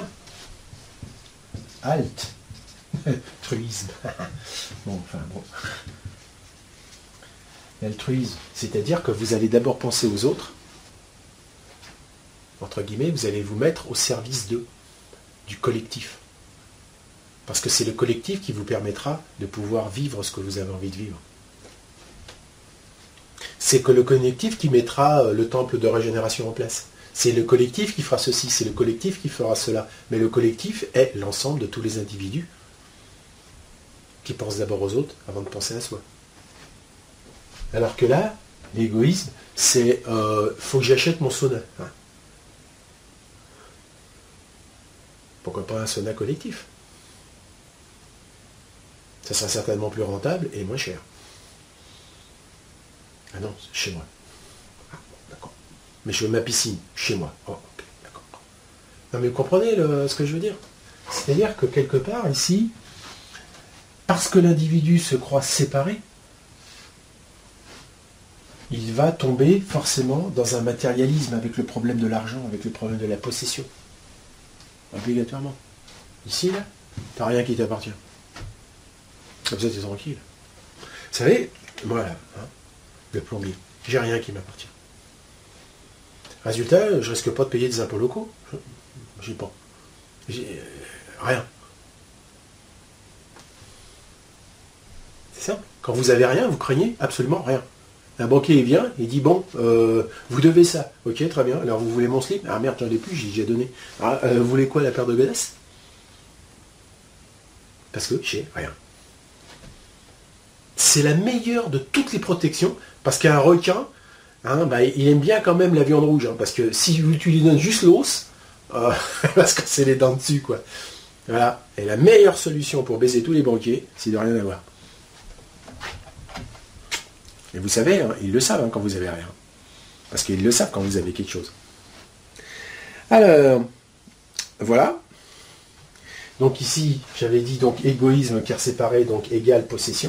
altruisme. Bon. L'altruisme, c'est-à-dire que vous allez d'abord penser aux autres, entre guillemets, vous allez vous mettre au service d'eux, du collectif. Parce que c'est le collectif qui vous permettra de pouvoir vivre ce que vous avez envie de vivre. C'est que le collectif qui mettra le temple de régénération en place. C'est le collectif qui fera ceci, c'est le collectif qui fera cela. Mais le collectif est l'ensemble de tous les individus qui pensent d'abord aux autres avant de penser à soi. Alors que là, l'égoïsme, c'est faut que j'achète mon sauna. Pourquoi pas un sauna collectif? Ça sera certainement plus rentable et moins cher. Ah non, chez moi. Ah, d'accord. Mais je veux ma piscine, chez moi. Oh, ok, d'accord. Non mais vous comprenez ce que je veux dire? C'est-à-dire que quelque part, ici, parce que l'individu se croit séparé, il va tomber forcément dans un matérialisme avec le problème de l'argent, avec le problème de la possession. Obligatoirement. Ici, là, t'as rien qui t'appartient. Comme ça, tu es tranquille. Vous savez, voilà, le plombier, j'ai rien qui m'appartient. Résultat, je risque pas de payer des impôts locaux. J'ai pas. J'ai rien. C'est ça. Quand vous avez rien, vous craignez absolument rien. Un banquier vient et dit bon, vous devez ça. Ok, très bien. Alors vous voulez mon slip? Ah merde, j'en ai plus, j'ai déjà donné. Ah, vous voulez quoi, la paire de godasses? Parce que j'ai rien. C'est la meilleure de toutes les protections, parce qu'un requin, il aime bien quand même la viande rouge, parce que si tu lui donnes juste l'os, parce que c'est les dents dessus, quoi. Voilà. Et la meilleure solution pour baiser tous les banquiers, c'est de rien avoir. Et vous savez, ils le savent quand vous avez rien. Parce qu'ils le savent quand vous avez quelque chose. Alors, voilà. Donc ici, j'avais dit donc égoïsme car séparé, donc égale possession.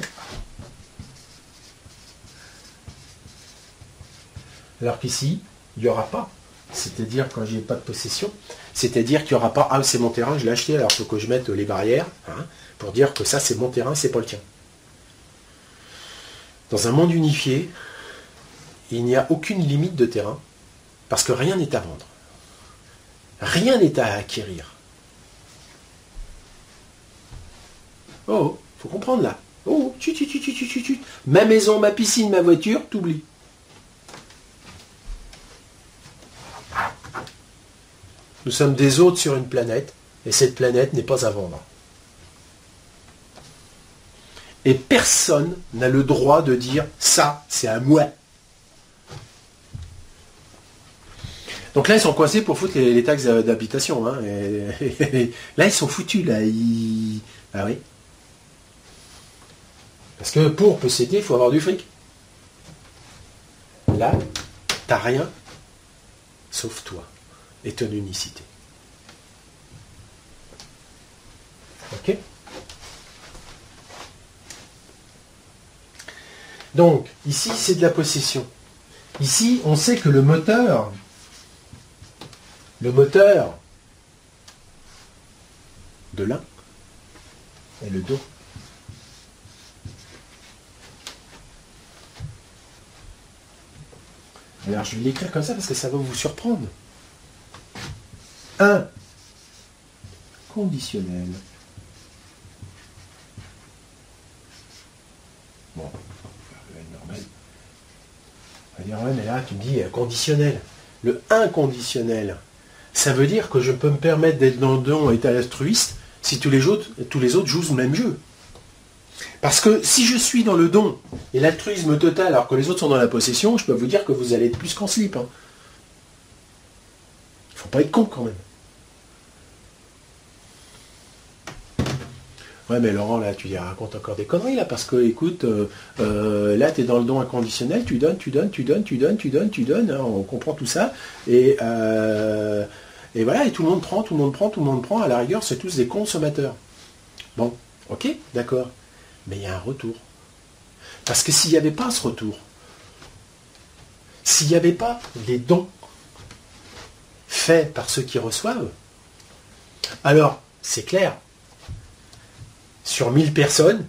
Alors qu'ici, il n'y aura pas. C'est-à-dire quand j'ai pas de possession, c'est-à-dire qu'il n'y aura pas, ah c'est mon terrain, je l'ai acheté, alors il faut que je mette les barrières, pour dire que ça c'est mon terrain, c'est pas le tien. Dans un monde unifié, il n'y a aucune limite de terrain, parce que rien n'est à vendre. Rien n'est à acquérir. Oh, faut comprendre là. Oh, ma maison, ma piscine, ma voiture, t'oublies. Nous sommes des hôtes sur une planète, et cette planète n'est pas à vendre. Et personne n'a le droit de dire ça, c'est à moi. Donc là, ils sont coincés pour foutre les taxes d'habitation. Là, ils sont foutus. Là. Ah oui. Parce que pour posséder, il faut avoir du fric. Là, t'as rien, sauf toi et ton unicité. Ok? Donc, ici, c'est de la possession. Ici, on sait que le moteur de l'un est le dos. Alors, je vais l'écrire comme ça parce que ça va vous surprendre. Un conditionnel. Bon, normal. On va dire, ouais, mais là, tu me dis conditionnel. Le inconditionnel, ça veut dire que je peux me permettre d'être dans le don et être altruiste si tous les autres jouent le même jeu. Parce que si je suis dans le don et l'altruisme total alors que les autres sont dans la possession, je peux vous dire que vous allez être plus qu'en slip. Hein. Il ne faut pas être con quand même. Ouais, mais Laurent, là, tu racontes encore des conneries, là, parce que, écoute, là, tu es dans le don inconditionnel, tu donnes, hein, on comprend tout ça, et voilà, et tout le monde prend, à la rigueur, c'est tous des consommateurs. Bon, ok, d'accord, mais il y a un retour. Parce que s'il n'y avait pas ce retour, s'il n'y avait pas les dons faits par ceux qui reçoivent, alors, c'est clair, sur 1000 personnes,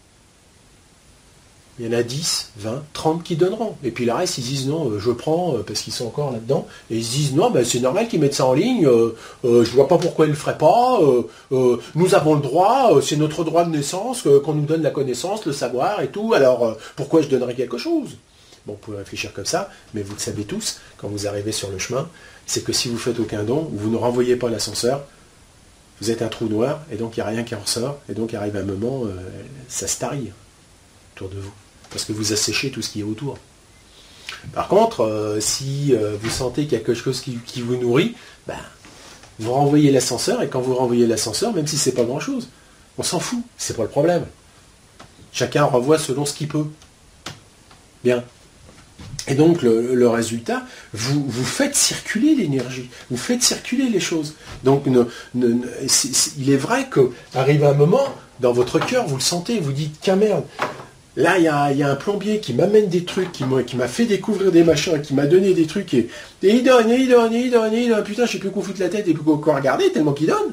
il y en a 10, 20, 30 qui donneront. Et puis le reste, ils disent non, je prends parce qu'ils sont encore là-dedans. Et ils se disent non, c'est normal qu'ils mettent ça en ligne, je vois pas pourquoi ils le feraient pas, nous avons le droit, c'est notre droit de naissance, qu'on nous donne la connaissance, le savoir et tout, alors pourquoi je donnerais quelque chose? Bon, vous pouvez réfléchir comme ça, mais vous le savez tous, quand vous arrivez sur le chemin, c'est que si vous faites aucun don, vous ne renvoyez pas l'ascenseur, vous êtes un trou noir, et donc il n'y a rien qui en ressort, et donc il arrive un moment, ça se tarie autour de vous, parce que vous asséchez tout ce qui est autour. Par contre, si vous sentez qu'il y a quelque chose qui vous nourrit, vous renvoyez l'ascenseur, et quand vous renvoyez l'ascenseur, même si c'est pas grand-chose, on s'en fout, c'est pas le problème. Chacun renvoie selon ce qu'il peut. Bien. Et donc le résultat, vous faites circuler l'énergie, vous faites circuler les choses. Donc il est vrai qu'arrive un moment, dans votre cœur, vous le sentez, vous dites qu'à merde, là il y a un plombier qui m'amène des trucs, qui m'a fait découvrir des machins, qui m'a donné des trucs, et il donne, putain je sais plus où foutre la tête et plus quoi regarder, tellement qu'il donne.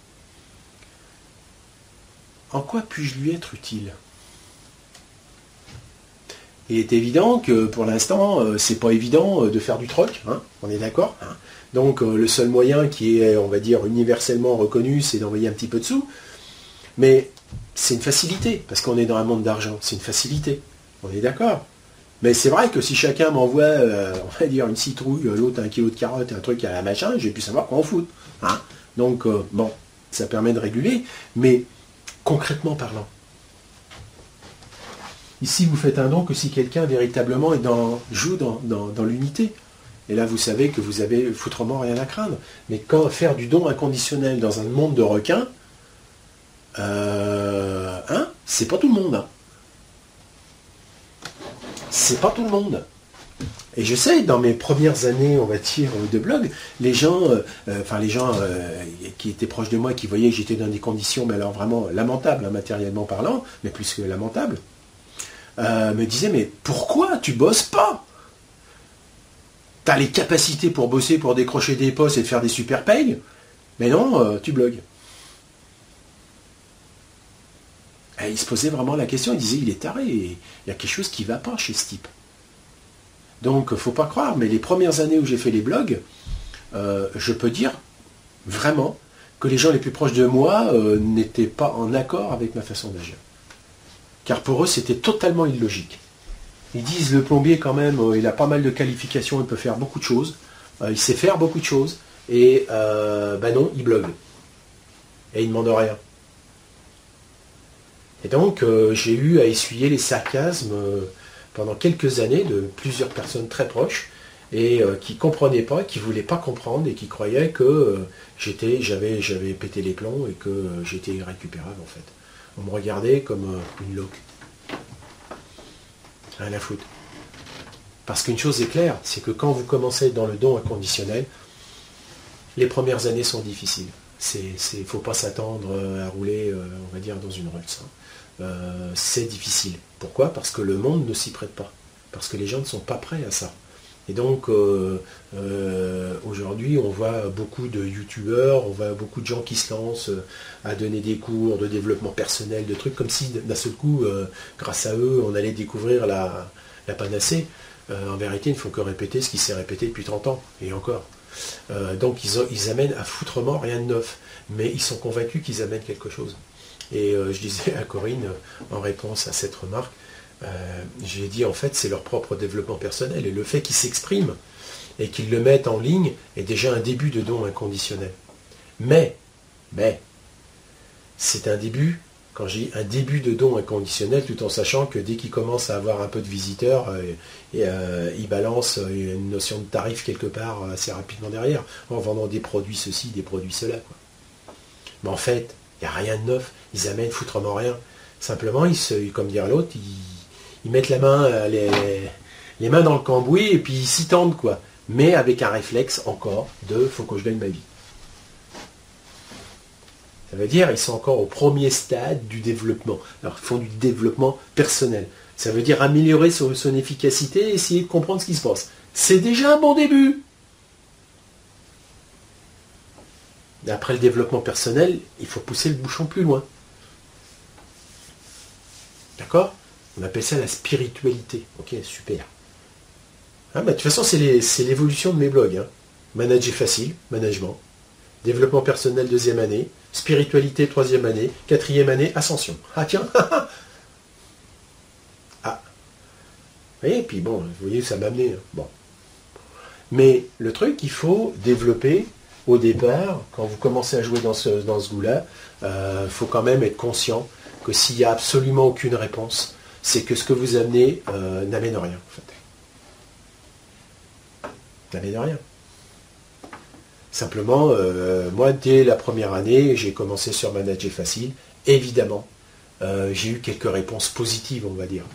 En quoi puis-je lui être utile ? Il est évident que pour l'instant, c'est pas évident de faire du troc, hein, on est d'accord, hein. Donc le seul moyen qui est, on va dire, universellement reconnu, c'est d'envoyer un petit peu de sous. Mais c'est une facilité, parce qu'on est dans un monde d'argent, c'est une facilité, on est d'accord. Mais c'est vrai que si chacun m'envoie, on va dire, une citrouille, l'autre un kilo de carottes, un truc à la machin, j'ai pu savoir quoi en foutre. Hein. Donc, bon, ça permet de réguler, mais concrètement parlant, ici, vous faites un don que si quelqu'un véritablement joue dans l'unité. Et là, vous savez que vous avez foutrement rien à craindre. Mais quand faire du don inconditionnel dans un monde de requins, c'est pas tout le monde. Hein. C'est pas tout le monde. Et je sais, dans mes premières années, on va dire, de blog, les gens qui étaient proches de moi, qui voyaient que j'étais dans des conditions, mais alors vraiment lamentables, hein, matériellement parlant, mais plus que lamentables, me disait mais pourquoi tu bosses pas? T'as les capacités pour bosser, pour décrocher des postes et de faire des super payes, mais non, tu blogues. Et il se posait vraiment la question, il disait il est taré, il y a quelque chose qui ne va pas chez ce type. Donc faut pas croire, mais les premières années où j'ai fait les blogs, je peux dire vraiment que les gens les plus proches de moi n'étaient pas en accord avec ma façon d'agir. Car pour eux, c'était totalement illogique. Ils disent, le plombier, quand même, il a pas mal de qualifications, il peut faire beaucoup de choses, il sait faire beaucoup de choses, et non, il blogue. Et il ne demande rien. Et donc, j'ai eu à essuyer les sarcasmes pendant quelques années de plusieurs personnes très proches, et qui ne comprenaient pas, qui ne voulaient pas comprendre, et qui croyaient que j'avais pété les plombs, et que j'étais irrécupérable, en fait. On me regardait comme une loque. Rien à foutre. Parce qu'une chose est claire, c'est que quand vous commencez dans le don inconditionnel, les premières années sont difficiles. Il ne faut pas s'attendre à rouler, on va dire, dans une Rolls. C'est difficile. Pourquoi? Parce que le monde ne s'y prête pas. Parce que les gens ne sont pas prêts à ça. Et donc, aujourd'hui, on voit beaucoup de youtubeurs, on voit beaucoup de gens qui se lancent à donner des cours de développement personnel, de trucs comme si, d'un seul coup, grâce à eux, on allait découvrir la panacée. En vérité, ils ne font que répéter ce qui s'est répété depuis 30 ans, et encore. Donc, ils amènent à foutrement rien de neuf, mais ils sont convaincus qu'ils amènent quelque chose. Et je disais à Corinne, en réponse à cette remarque, j'ai dit en fait c'est leur propre développement personnel et le fait qu'ils s'expriment et qu'ils le mettent en ligne est déjà un début de don inconditionnel. Mais c'est un début Quand j'ai un début de don inconditionnel, tout en sachant que dès qu'il commence à avoir un peu de visiteurs, il balance une notion de tarif quelque part assez rapidement derrière, en vendant des produits ceci, des produits cela, quoi. Mais en fait, il n'y a rien de neuf, ils amènent foutrement rien. Simplement, comme dire l'autre, ils mettent la main, les mains dans le cambouis et puis ils s'y tendent, quoi. Mais avec un réflexe encore de faut que je gagne ma vie. Ça veut dire qu'ils sont encore au premier stade du développement. Alors ils font du développement personnel. Ça veut dire améliorer son efficacité et essayer de comprendre ce qui se passe. C'est déjà un bon début. Et après le développement personnel, il faut pousser le bouchon plus loin. D'accord? On appelle ça la spiritualité. Ok, super. De toute façon, c'est l'évolution de mes blogs. Hein. Manager facile, management. Développement personnel, 2e année. Spiritualité, 3e année. 4e année, ascension. Ah tiens. Ah. Et puis bon, vous voyez, ça m'a amené. Hein. Bon. Mais le truc, il faut développer au départ, quand vous commencez à jouer dans ce goût-là, faut quand même être conscient que s'il n'y a absolument aucune réponse, c'est que ce que vous amenez n'amène rien, en fait. N'amène rien. Simplement, moi, dès la première année, j'ai commencé sur Manager Facile. Évidemment, j'ai eu quelques réponses positives, on va dire.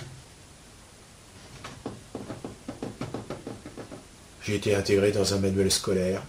J'ai été intégré dans un manuel scolaire.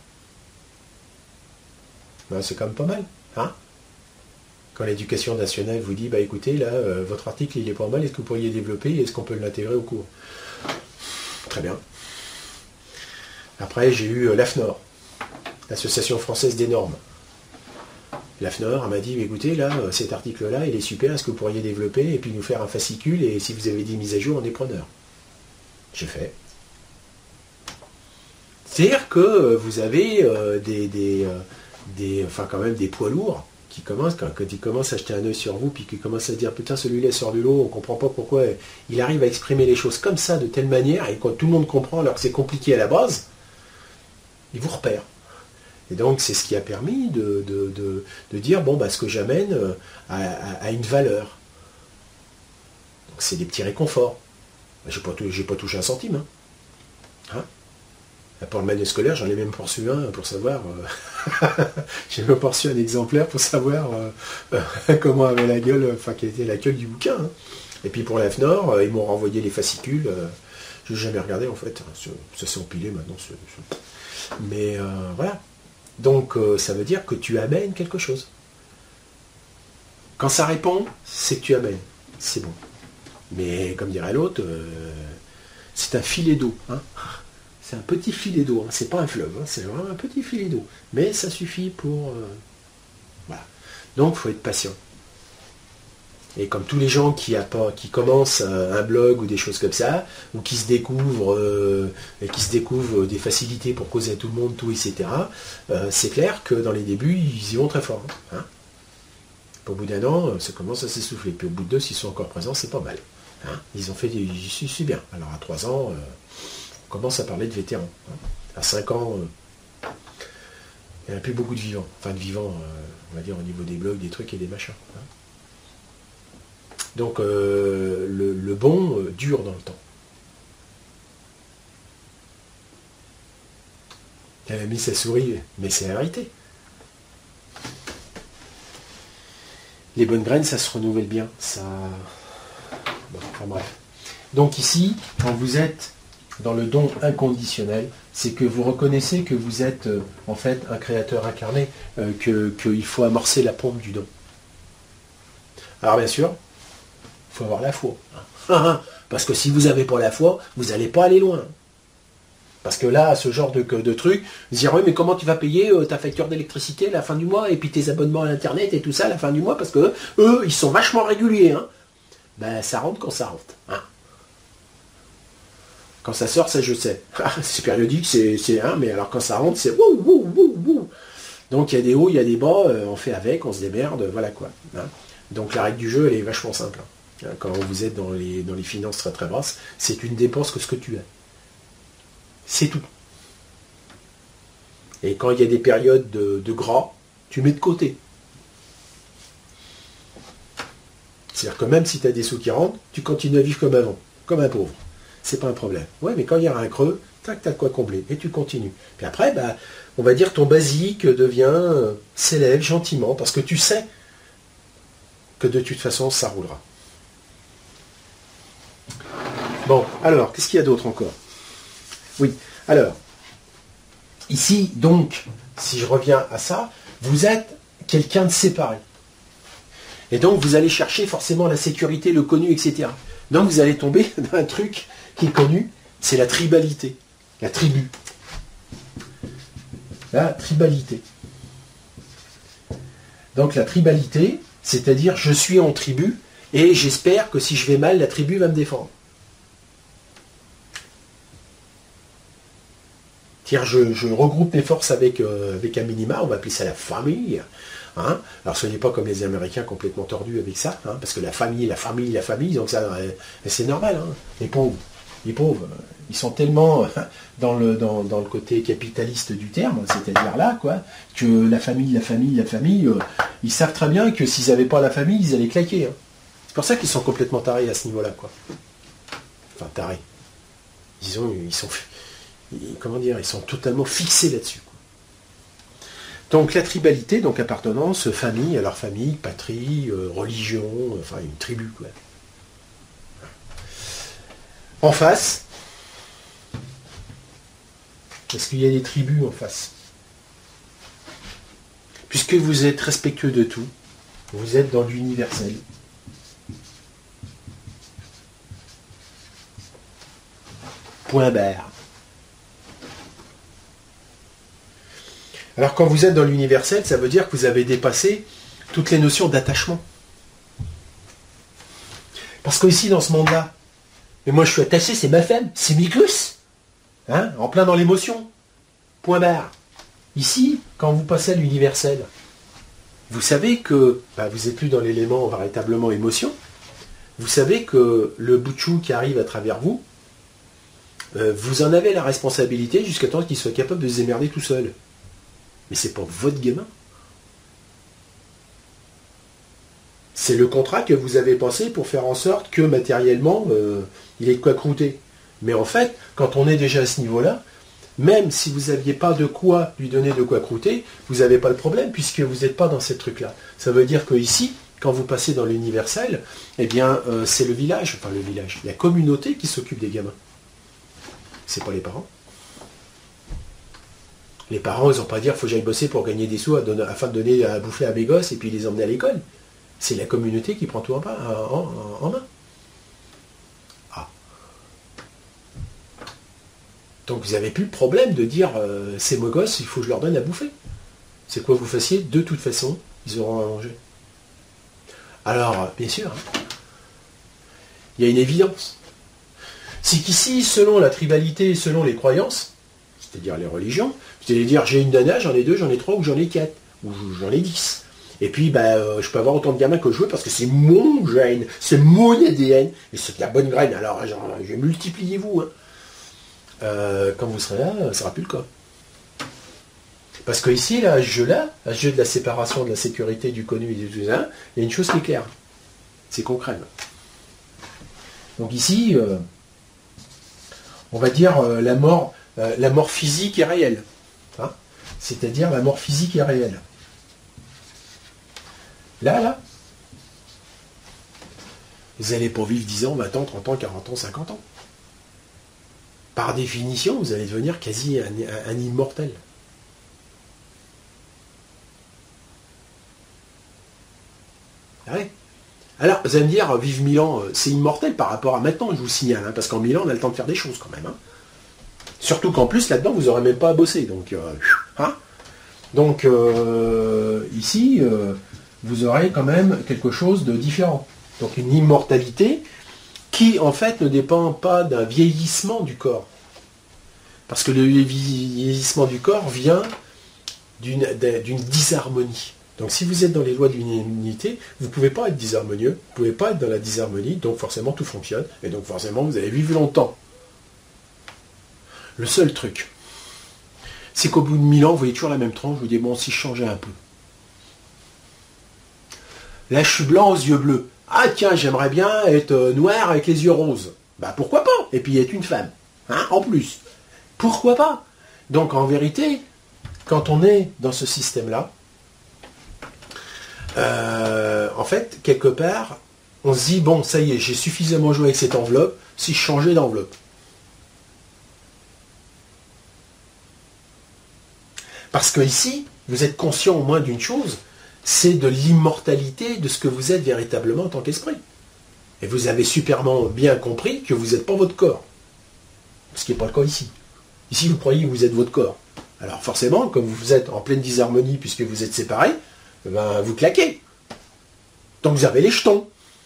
Ben, c'est quand même pas mal. Hein, quand l'éducation nationale vous dit, bah écoutez, là, votre article, il est pas mal, est-ce que vous pourriez développer, est-ce qu'on peut l'intégrer au cours? Très bien. Après, j'ai eu l'AFNOR, l'Association française des normes. L'AFNOR m'a dit, écoutez, là, cet article-là, il est super, est-ce que vous pourriez développer et puis nous faire un fascicule, et si vous avez des mises à jour, on est preneur. J'ai fait. C'est-à-dire que vous avez quand même des poids lourds qui commencent, quand ils commencent à jeter un œil sur vous, puis qui commencent à dire, putain, celui-là sort du lot, on ne comprend pas pourquoi il arrive à exprimer les choses comme ça, de telle manière, et quand tout le monde comprend, alors que c'est compliqué à la base, il vous repère. Et donc, c'est ce qui a permis de dire, bon, bah, ce que j'amène a une valeur. Donc, c'est des petits réconforts. J'ai pas touché un centime. Hein. Pour le manuel scolaire, j'en ai même pas reçu un pour savoir. J'ai même pas reçu un exemplaire pour savoir comment avait la gueule, enfin, quelle était la gueule du bouquin. Hein. Et puis pour l'AFNOR, ils m'ont renvoyé les fascicules. Je n'ai jamais regardé en fait. Ça s'est empilé maintenant. Mais voilà. Donc ça veut dire que tu amènes quelque chose. Quand ça répond, c'est que tu amènes. C'est bon. Mais comme dirait l'autre, c'est un filet d'eau. Hein. C'est un petit filet d'eau. Hein. C'est pas un fleuve. Hein. C'est vraiment un petit filet d'eau. Mais ça suffit pour... Voilà. Donc il faut être patient. Et comme tous les gens qui commencent un blog ou des choses comme ça, ou qui se découvrent des facilités pour causer à tout le monde, tout, etc., c'est clair que dans les débuts, ils y vont très fort. Hein. Au bout d'1 an, ça commence à s'essouffler. Puis au bout de 2, s'ils sont encore présents, c'est pas mal. Hein. Ils ont fait j'y suis bien. Alors à 3 ans, on commence à parler de vétérans. Hein. À 5 ans, il n'y a plus beaucoup de vivants. Enfin de vivants, on va dire au niveau des blogs, des trucs et des machins. Hein. Donc le bon dure dans le temps. Elle a mis sa souris, mais c'est la vérité. Les bonnes graines, ça se renouvelle bien. Ça... Bon, enfin bref. Donc ici, quand vous êtes dans le don inconditionnel, c'est que vous reconnaissez que vous êtes en fait un créateur incarné, qu'il faut amorcer la pompe du don. Alors bien sûr, il faut avoir la foi. Parce que si vous n'avez pas la foi, vous n'allez pas aller loin. Parce que là, ce genre de truc, vous direz, oui, mais comment tu vas payer ta facture d'électricité à la fin du mois, et puis tes abonnements à l'internet et tout ça à la fin du mois, parce que eux, ils sont vachement réguliers. Hein. Ben, ça rentre quand ça rentre. Hein. Quand ça sort, ça je sais. C'est périodique, c'est mais alors quand ça rentre, c'est wouh, wouh, wouh, wouh. Donc il y a des hauts, il y a des bas, on fait avec, on se démerde, voilà quoi. Hein. Donc la règle du jeu, elle est vachement simple. Hein. Quand vous êtes dans les finances très très basses, c'est tu ne dépenses que ce que tu as. C'est tout. Et quand il y a des périodes de gras, tu mets de côté. C'est-à-dire que même si tu as des sous qui rentrent, tu continues à vivre comme avant, comme un pauvre. C'est pas un problème. Ouais, mais quand il y a un creux, tac, t'as de quoi combler. Et tu continues. Puis après, on va dire ton basique s'élève gentiment, parce que tu sais que de toute façon, ça roulera. Bon, alors, qu'est-ce qu'il y a d'autre encore? Oui, alors, ici, donc, si je reviens à ça, vous êtes quelqu'un de séparé. Et donc, vous allez chercher forcément la sécurité, le connu, etc. Donc, vous allez tomber dans un truc qui est connu, c'est la tribalité, la tribu. La tribalité. Donc, la tribalité, c'est-à-dire, je suis en tribu, et j'espère que si je vais mal, la tribu va me défendre. Je regroupe mes forces avec un minima, on va appeler ça la famille. Hein. Alors soyez pas comme les Américains complètement tordus avec ça, hein, parce que la famille, donc ça, c'est normal. Hein. Les pauvres, ils sont tellement dans le côté capitaliste du terme, c'est-à-dire là, quoi, que la famille, ils savent très bien que s'ils n'avaient pas la famille, ils allaient claquer. Hein. C'est pour ça qu'ils sont complètement tarés à ce niveau-là, quoi. Enfin, tarés. Disons, ils sont totalement fixés là-dessus. Donc la tribalité, donc appartenance, famille, alors famille, patrie, religion, enfin une tribu, quoi. En face, est-ce qu'il y a des tribus en face? Puisque vous êtes respectueux de tout, vous êtes dans l'universel. Point barre. Alors quand vous êtes dans l'universel, ça veut dire que vous avez dépassé toutes les notions d'attachement. Parce qu'ici, dans ce monde-là, mais moi je suis attaché, c'est ma femme, c'est mes gosses. Hein, en plein dans l'émotion. Point barre. Ici, quand vous passez à l'universel, vous savez que vous n'êtes plus dans l'élément véritablement émotion. Vous savez que le bout de chou qui arrive à travers vous, vous en avez la responsabilité jusqu'à temps qu'il soit capable de se démerder tout seul. Mais c'est pas votre gamin. C'est le contrat que vous avez pensé pour faire en sorte que matériellement, il ait de quoi croûter. Mais en fait, quand on est déjà à ce niveau-là, même si vous n'aviez pas de quoi lui donner de quoi croûter, vous n'avez pas le problème puisque vous n'êtes pas dans ce truc-là. Ça veut dire que ici, quand vous passez dans l'universel, eh bien, c'est le village, la communauté qui s'occupe des gamins. C'est pas les parents. Les parents, ils n'ont pas à dire faut que j'aille bosser pour gagner des sous afin de donner à bouffer à mes gosses et puis les emmener à l'école. C'est la communauté qui prend tout en main. Ah. Donc vous n'avez plus le problème de dire c'est mes gosses, il faut que je leur donne à bouffer. C'est quoi vous fassiez, de toute façon, ils auront à manger. Alors, bien sûr, il y a une évidence. C'est qu'ici, selon la tribalité, selon les croyances, c'est-à-dire les religions, c'est-à-dire j'ai une nana, j'en ai 2, j'en ai 3 ou j'en ai 4, ou j'en ai 10. Et puis je peux avoir autant de gamins que je veux parce que c'est mon gène, c'est mon ADN, et c'est de la bonne graine. Alors je vais multiplier vous. Hein. Quand vous serez là, ça ne sera plus le cas. Parce que ici, à ce jeu-là, à ce jeu de la séparation, de la sécurité, du connu et du tout ça, il y a une chose qui est claire. C'est qu'on crève. Donc ici, on va dire la mort physique est réelle. Hein, c'est-à-dire la mort physique est réelle. Là, vous n'allez pas vivre 10 ans, 20 ans, 30 ans, 40 ans, 50 ans. Par définition, vous allez devenir quasi un immortel. Ouais. Alors, vous allez me dire, vivre 1000 ans, c'est immortel par rapport à maintenant, je vous signale, hein, parce qu'en 1000 ans, on a le temps de faire des choses quand même. Hein. Surtout qu'en plus, là-dedans, vous n'aurez même pas à bosser. Donc, ici, vous aurez quand même quelque chose de différent. Donc, une immortalité qui, en fait, ne dépend pas d'un vieillissement du corps. Parce que le vieillissement du corps vient d'une disharmonie. Donc si vous êtes dans les lois d'une unité, vous ne pouvez pas être disharmonieux, vous ne pouvez pas être dans la disharmonie, donc forcément tout fonctionne, et donc forcément vous allez vivre longtemps. Le seul truc, c'est qu'au bout de 1000 ans, vous voyez toujours la même tranche, vous dites, bon, si je changeais un peu. Là, je suis blanc aux yeux bleus. Ah tiens, j'aimerais bien être noir avec les yeux roses. Bah pourquoi pas? Et puis être une femme. Hein, en plus. Pourquoi pas? Donc en vérité, quand on est dans ce système-là, en fait, quelque part, on se dit, bon, ça y est, j'ai suffisamment joué avec cette enveloppe, si je changeais d'enveloppe. Parce que ici, vous êtes conscient au moins d'une chose, c'est de l'immortalité de ce que vous êtes véritablement en tant qu'esprit. Et vous avez superment bien compris que vous n'êtes pas votre corps. Ce qui n'est pas le cas ici. Ici, vous croyez que vous êtes votre corps. Alors forcément, comme vous êtes en pleine disharmonie puisque vous êtes séparés, ben, vous claquez. Donc vous avez les jetons.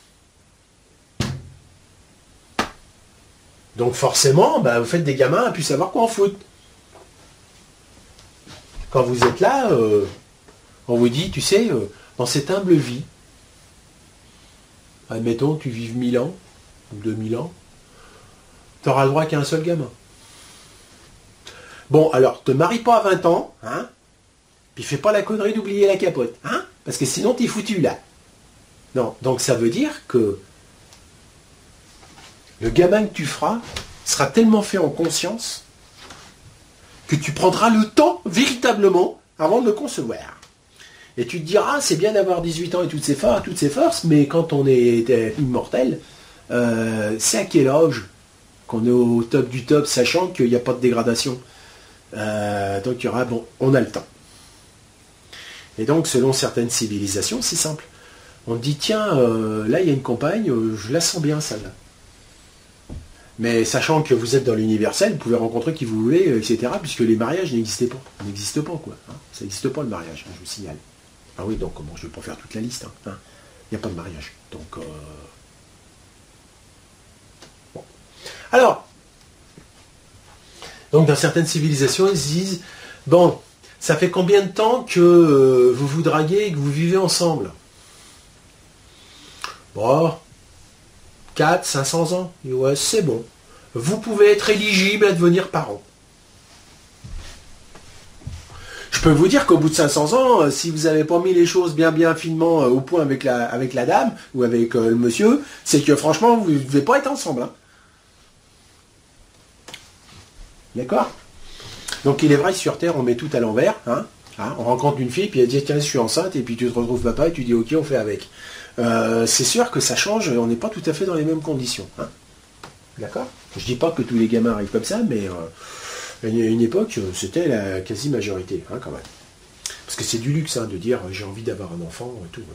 Donc forcément, ben, vous faites des gamins à plus savoir quoi en foutre. Quand vous êtes là, on vous dit, tu sais, dans cette humble vie, admettons, tu vives 1000 ans, ou 2000 ans, tu n'auras le droit qu'à un seul gamin. Bon, alors, te marie pas à 20 ans, hein, puis fais pas la connerie d'oublier la capote, hein, parce que sinon t'es foutu là. Non, donc ça veut dire que le gamin que tu feras sera tellement fait en conscience que tu prendras le temps, véritablement, avant de le concevoir. Et tu te diras, c'est bien d'avoir 18 ans et toutes ces forces, mais quand on est immortel, c'est à quel âge qu'on est au top du top, sachant qu'il n'y a pas de dégradation. Donc il y aura, bon, on a le temps. Et donc, selon certaines civilisations, c'est simple. On dit, tiens, là, il y a une compagne, je la sens bien, celle-là. Mais sachant que vous êtes dans l'universel, vous pouvez rencontrer qui vous voulez, etc., puisque les mariages n'existaient pas. N'existent pas, quoi. Hein. Ça n'existe pas, le mariage, hein, je vous signale. Ah oui, donc, bon, je ne vais pas faire toute la liste. Hein. Il n'y a pas de mariage. Donc, bon. Alors, donc, dans certaines civilisations, ils se disent, bon, ça fait combien de temps que vous vous draguez et que vous vivez ensemble? Bon, 4, 500 ans. Et ouais, c'est bon. Vous pouvez être éligible à devenir parent. Je peux vous dire qu'au bout de 500 ans, si vous n'avez pas mis les choses bien finement au point avec la dame ou avec le monsieur, c'est que franchement, vous ne devez pas être ensemble. Hein. D'accord? Donc il est vrai, sur Terre, on met tout à l'envers. Hein. On rencontre une fille, puis elle dit, tiens, je suis enceinte, et puis tu te retrouves papa, et tu dis, ok, on fait avec. C'est sûr que ça change, on n'est pas tout à fait dans les mêmes conditions. Hein. D'accord? Je dis pas que tous les gamins arrivent comme ça, mais à une époque, c'était la quasi-majorité, hein, quand même. Parce que c'est du luxe, hein, de dire j'ai envie d'avoir un enfant et tout.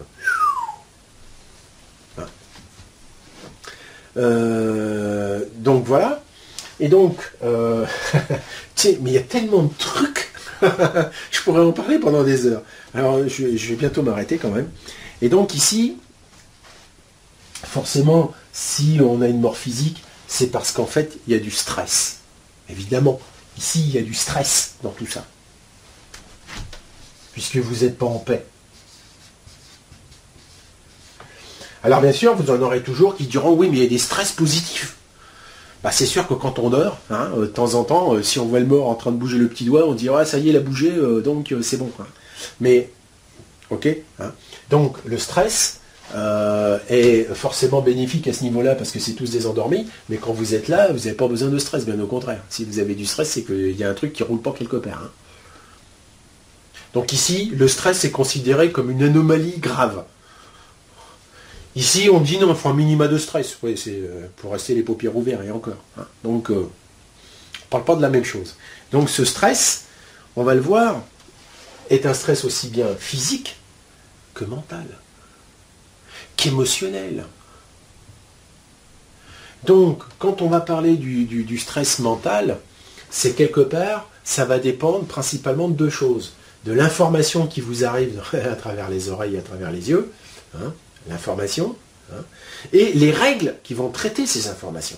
Hein. Donc voilà. Et donc, tu sais, mais il y a tellement de trucs, je pourrais en parler pendant des heures. Alors, je vais bientôt m'arrêter quand même. Et donc ici, forcément, si on a une mort physique, c'est parce qu'en fait, il y a du stress. Évidemment, ici, il y a du stress dans tout ça. Puisque vous n'êtes pas en paix. Alors bien sûr, vous en aurez toujours qui diront, oui, mais il y a des stress positifs. Bah, c'est sûr que quand on dort, hein, de temps en temps, si on voit le mort en train de bouger le petit doigt, on dit, ah, ça y est, il a bougé, donc c'est bon. Hein. Mais, ok, hein. Donc le stress est forcément bénéfique à ce niveau-là parce que c'est tous des endormis, mais quand vous êtes là, vous n'avez pas besoin de stress, bien au contraire. Si vous avez du stress, c'est qu'il y a un truc qui ne roule pas quelque part. Hein. Donc ici, le stress est considéré comme une anomalie grave. Ici, on dit non, il faut un minima de stress. Oui, c'est pour rester les paupières ouvertes et encore. Hein. Donc, on ne parle pas de la même chose. Donc ce stress, on va le voir, est un stress aussi bien physique que mental, qu'émotionnel. Donc, quand on va parler du stress mental, c'est quelque part, ça va dépendre principalement de deux choses. De l'information qui vous arrive à travers les oreilles, à travers les yeux, hein, l'information, hein, et les règles qui vont traiter ces informations.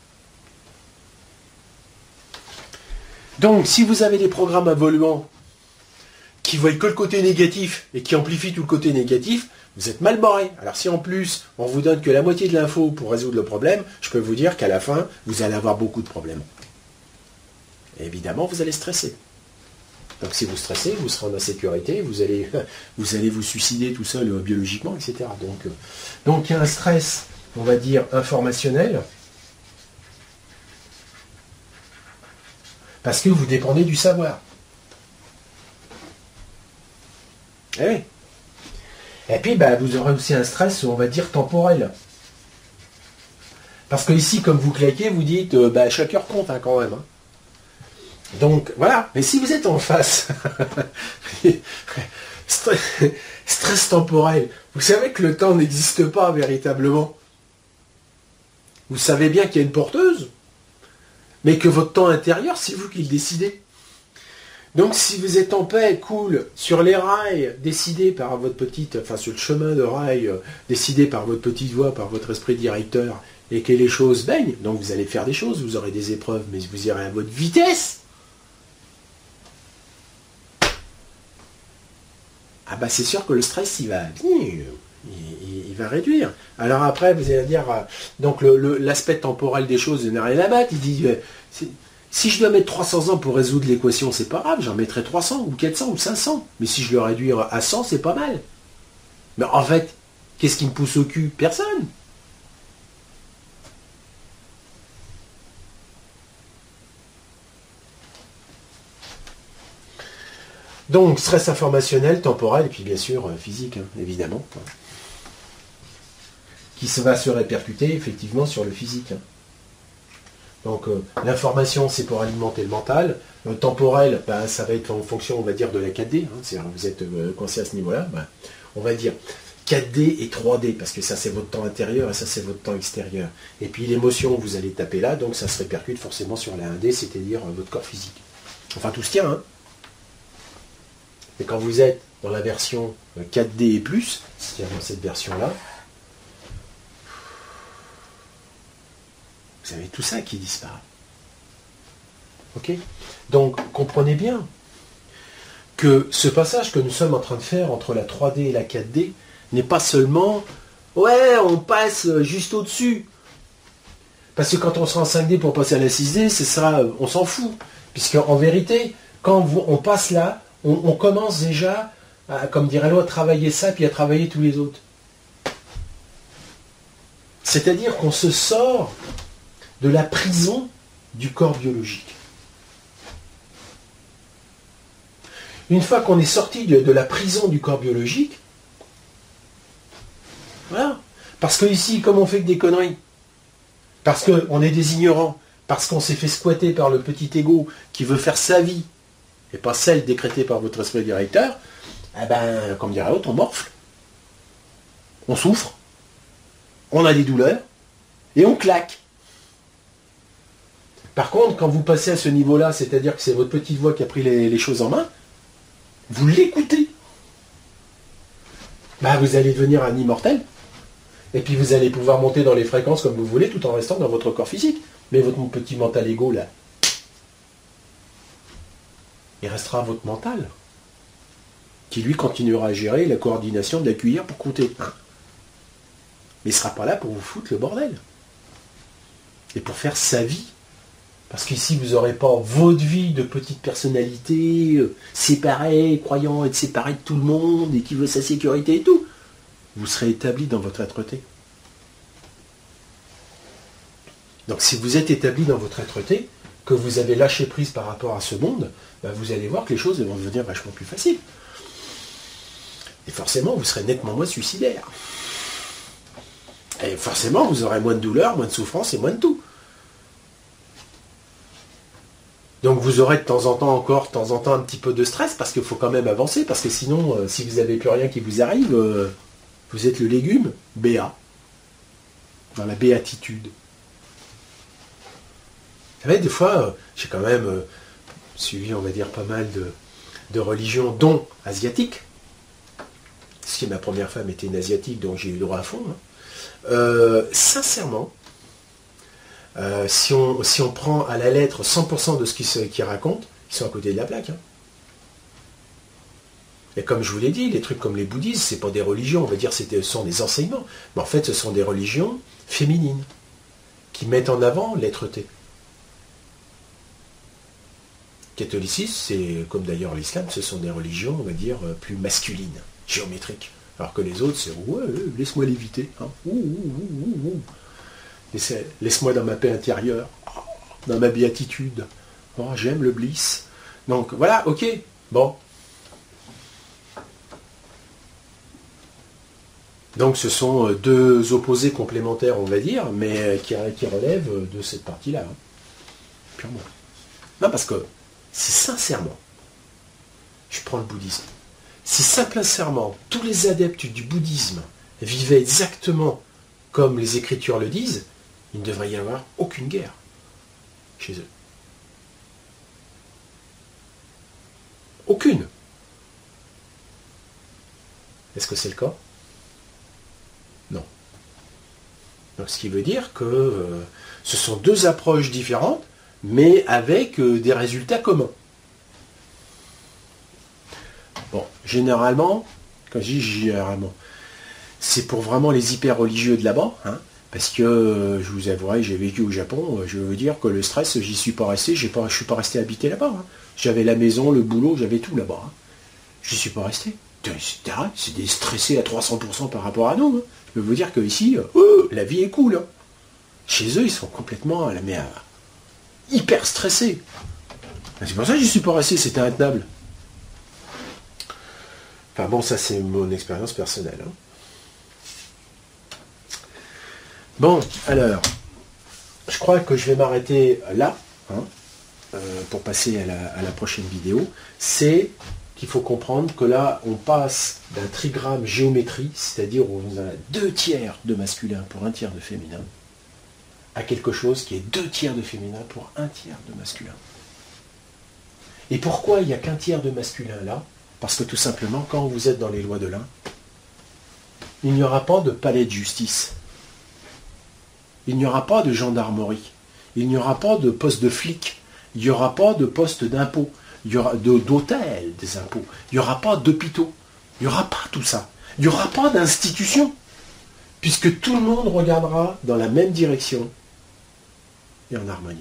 Donc, si vous avez des programmes évoluants qui voient que le côté négatif et qui amplifient tout le côté négatif, vous êtes mal barré. Alors si en plus, on vous donne que la moitié de l'info pour résoudre le problème, je peux vous dire qu'à la fin, vous allez avoir beaucoup de problèmes. Et évidemment, vous allez stresser. Donc si vous stressez, vous serez en insécurité, vous allez vous suicider tout seul biologiquement, etc. Donc il y a un stress, on va dire, informationnel, parce que vous dépendez du savoir. Eh oui. Et puis vous aurez aussi un stress, on va dire, temporel. Parce que ici, comme vous claquez, vous dites, chaque heure compte quand même. Hein. Donc voilà, mais si vous êtes en face, stress temporel, vous savez que le temps n'existe pas véritablement. Vous savez bien qu'il y a une porteuse, mais que votre temps intérieur, c'est vous qui le décidez. Donc si vous êtes en paix, cool, sur les rails, décidé par votre sur le chemin de rail, décidé par votre petite voix, par votre esprit directeur, et que les choses baignent, donc vous allez faire des choses, vous aurez des épreuves, mais vous irez à votre vitesse. C'est sûr que le stress, il va réduire. Alors après, vous allez dire, donc l'aspect temporel des choses n'a rien à battre. Il dit, si je dois mettre 300 ans pour résoudre l'équation, c'est pas grave, j'en mettrai 300 ou 400 ou 500. Mais si je le réduis à 100, c'est pas mal. Mais en fait, qu'est-ce qui me pousse au cul? Personne. Donc, stress informationnel, temporel, et puis bien sûr physique, évidemment. Qui va se répercuter effectivement sur le physique. Donc, l'information, c'est pour alimenter le mental. Le temporel, ça va être en fonction, on va dire, de la 4D. C'est-à-dire, vous êtes coincé à ce niveau-là. On va dire 4D et 3D, parce que ça, c'est votre temps intérieur et ça, c'est votre temps extérieur. Et puis, l'émotion, vous allez taper là, donc ça se répercute forcément sur la 1D, c'est-à-dire votre corps physique. Enfin, tout se tient, hein. Et quand vous êtes dans la version 4D et plus, c'est-à-dire dans cette version-là, vous avez tout ça qui disparaît. Ok? Donc, comprenez bien que ce passage que nous sommes en train de faire entre la 3D et la 4D n'est pas seulement « ouais, on passe juste au-dessus ». Parce que quand on sera en 5D pour passer à la 6D, on s'en fout. Puisqu'en vérité, quand on passe là, on commence déjà, comme dirait l'autre, à travailler ça, puis à travailler tous les autres. C'est-à-dire qu'on se sort de la prison du corps biologique. Une fois qu'on est sorti de la prison du corps biologique, voilà. Parce que ici, comme on fait que des conneries, parce qu'on est des ignorants, parce qu'on s'est fait squatter par le petit ego qui veut faire sa vie, et pas celle décrétée par votre esprit directeur, comme dirait l'autre, on morfle, on souffre, on a des douleurs, et on claque. Par contre, quand vous passez à ce niveau-là, c'est-à-dire que c'est votre petite voix qui a pris les choses en main, vous l'écoutez. Vous allez devenir un immortel, et puis vous allez pouvoir monter dans les fréquences comme vous voulez, tout en restant dans votre corps physique. Mais votre petit mental égo, là, il restera votre mental, qui lui continuera à gérer la coordination de la cuillère pour compter. Mais il ne sera pas là pour vous foutre le bordel. Et pour faire sa vie. Parce qu'ici, vous n'aurez pas votre vie de petite personnalité, séparée, croyant être séparé de tout le monde, et qui veut sa sécurité et tout. Vous serez établi dans votre être-té. Donc si vous êtes établi dans votre être-té, que vous avez lâché prise par rapport à ce monde, vous allez voir que les choses vont devenir vachement plus faciles. Et forcément, vous serez nettement moins suicidaire. Et forcément, vous aurez moins de douleur, moins de souffrance et moins de tout. Donc vous aurez de temps en temps un petit peu de stress, parce qu'il faut quand même avancer, parce que sinon, si vous n'avez plus rien qui vous arrive, vous êtes le légume béat, dans la béatitude. Vous savez, des fois, j'ai quand même suivi, on va dire, pas mal de religions, dont asiatiques. Parce que ma première femme était une asiatique, donc j'ai eu droit à fond. Sincèrement, si on prend à la lettre 100% de ce qu'ils racontent, ils sont à côté de la plaque. Et comme je vous l'ai dit, les trucs comme les bouddhistes, ce n'est pas des religions, on va dire ce sont des enseignements. Mais en fait, ce sont des religions féminines, qui mettent en avant l'être-té. catholicisme, c'est comme d'ailleurs l'islam, ce sont des religions, on va dire, plus masculines, géométriques. Alors que les autres, c'est ouais, laisse-moi l'éviter. Hein. Laisse-moi dans ma paix intérieure, dans ma béatitude. Oh, j'aime le bliss. Donc voilà, ok, bon. Donc ce sont deux opposés complémentaires, on va dire, mais qui relèvent de cette partie-là. Hein. Purement. Non, parce que si sincèrement, je prends le bouddhisme, si sincèrement tous les adeptes du bouddhisme vivaient exactement comme les Écritures le disent, il ne devrait y avoir aucune guerre chez eux. Aucune. Est-ce que c'est le cas? Non. Donc ce qui veut dire que ce sont deux approches différentes, mais avec des résultats communs. Bon, généralement, quand je dis généralement, c'est pour vraiment les hyper religieux de là-bas, hein, parce que je vous avouerai, j'ai vécu au Japon, je veux dire que le stress, j'y suis pas resté, je suis pas resté habité là-bas. Hein. J'avais la maison, le boulot, j'avais tout là-bas. Hein. J'y suis pas resté. C'est des stressés à 300% par rapport à nous. Hein. Je veux vous dire que ici, la vie est cool. Hein. Chez eux, ils sont complètement hyper stressés. C'est pour ça que j'y suis pas resté, c'était intenable. Enfin bon, ça c'est mon expérience personnelle. Hein. Bon, alors, je crois que je vais m'arrêter là, hein, pour passer à la prochaine vidéo. C'est qu'il faut comprendre que là, on passe d'un trigramme géométrie, c'est-à-dire où on a 2/3 de masculin pour 1/3 de féminin, à quelque chose qui est 2/3 de féminin pour 1/3 de masculin. Et pourquoi il n'y a qu'1/3 de masculin là? Parce que tout simplement, quand vous êtes dans les lois de l'un, il n'y aura pas de palais de justice. Il n'y aura pas de gendarmerie. Il n'y aura pas de poste de flic. Il n'y aura pas de poste d'impôt. Il y aura d'hôtel des impôts. Il n'y aura pas d'hôpitaux. Il n'y aura pas tout ça. Il n'y aura pas d'institution. Puisque tout le monde regardera dans la même direction et en harmonie.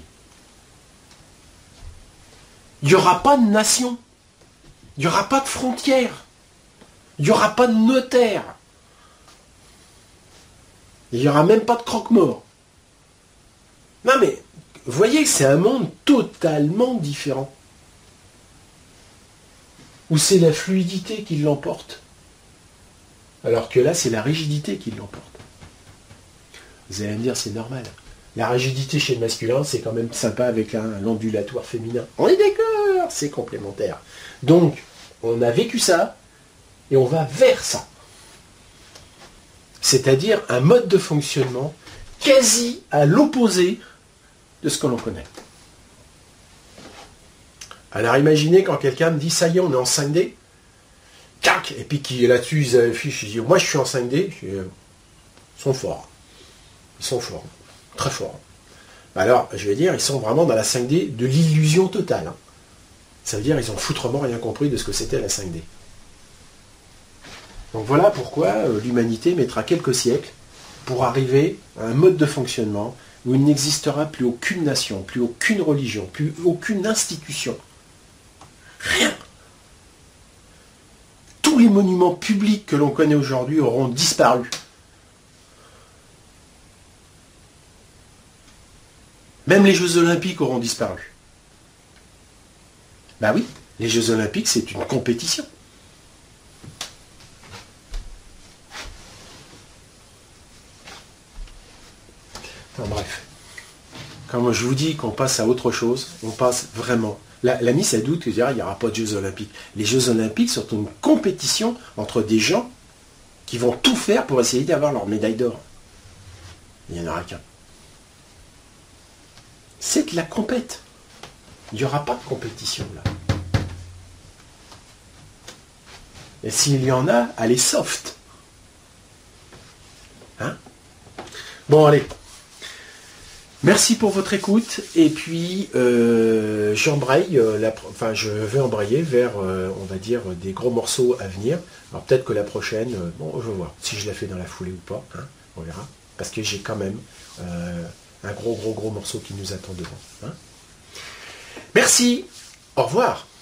Il n'y aura pas de nation. Il n'y aura pas de frontières. Il n'y aura pas de notaire. Il n'y aura même pas de croque-mort. Non mais, vous voyez que c'est un monde totalement différent. Où c'est la fluidité qui l'emporte. Alors que là, c'est la rigidité qui l'emporte. Vous allez me dire, c'est normal. La rigidité chez le masculin, c'est quand même sympa avec l'ondulatoire féminin. On est d'accord, c'est complémentaire. Donc, on a vécu ça, et on va vers ça. C'est-à-dire un mode de fonctionnement quasi à l'opposé de ce que l'on connaît. Alors imaginez quand quelqu'un me dit, ça y est, on est en 5D, tac, et puis qui est là-dessus, ils affichent, ils disent, moi je suis en 5D, ils sont forts. Ils sont forts, très forts. Alors, je vais dire, ils sont vraiment dans la 5D de l'illusion totale. Hein. Ça veut dire qu'ils ont foutrement rien compris de ce que c'était la 5D. Donc voilà pourquoi l'humanité mettra quelques siècles pour arriver à un mode de fonctionnement où il n'existera plus aucune nation, plus aucune religion, plus aucune institution. Rien. Tous les monuments publics que l'on connaît aujourd'hui auront disparu. Même les Jeux Olympiques auront disparu. Ben oui, les Jeux Olympiques, c'est une compétition. Enfin, bref. Quand je vous dis qu'on passe à autre chose, on passe vraiment. La mise à doute, il n'y aura pas de Jeux Olympiques. Les Jeux Olympiques sont une compétition entre des gens qui vont tout faire pour essayer d'avoir leur médaille d'or. Il n'y en aura qu'un. C'est de la compète. Il n'y aura pas de compétition là. Et s'il y en a, elle est soft. Hein? Bon, allez. Merci pour votre écoute. Et puis, j'embraye, je vais embrayer vers, on va dire, des gros morceaux à venir. Alors peut-être que la prochaine, je vais voir si je la fais dans la foulée ou pas. Hein, on verra. Parce que j'ai quand même un gros morceau qui nous attend devant. Hein. Merci. Au revoir.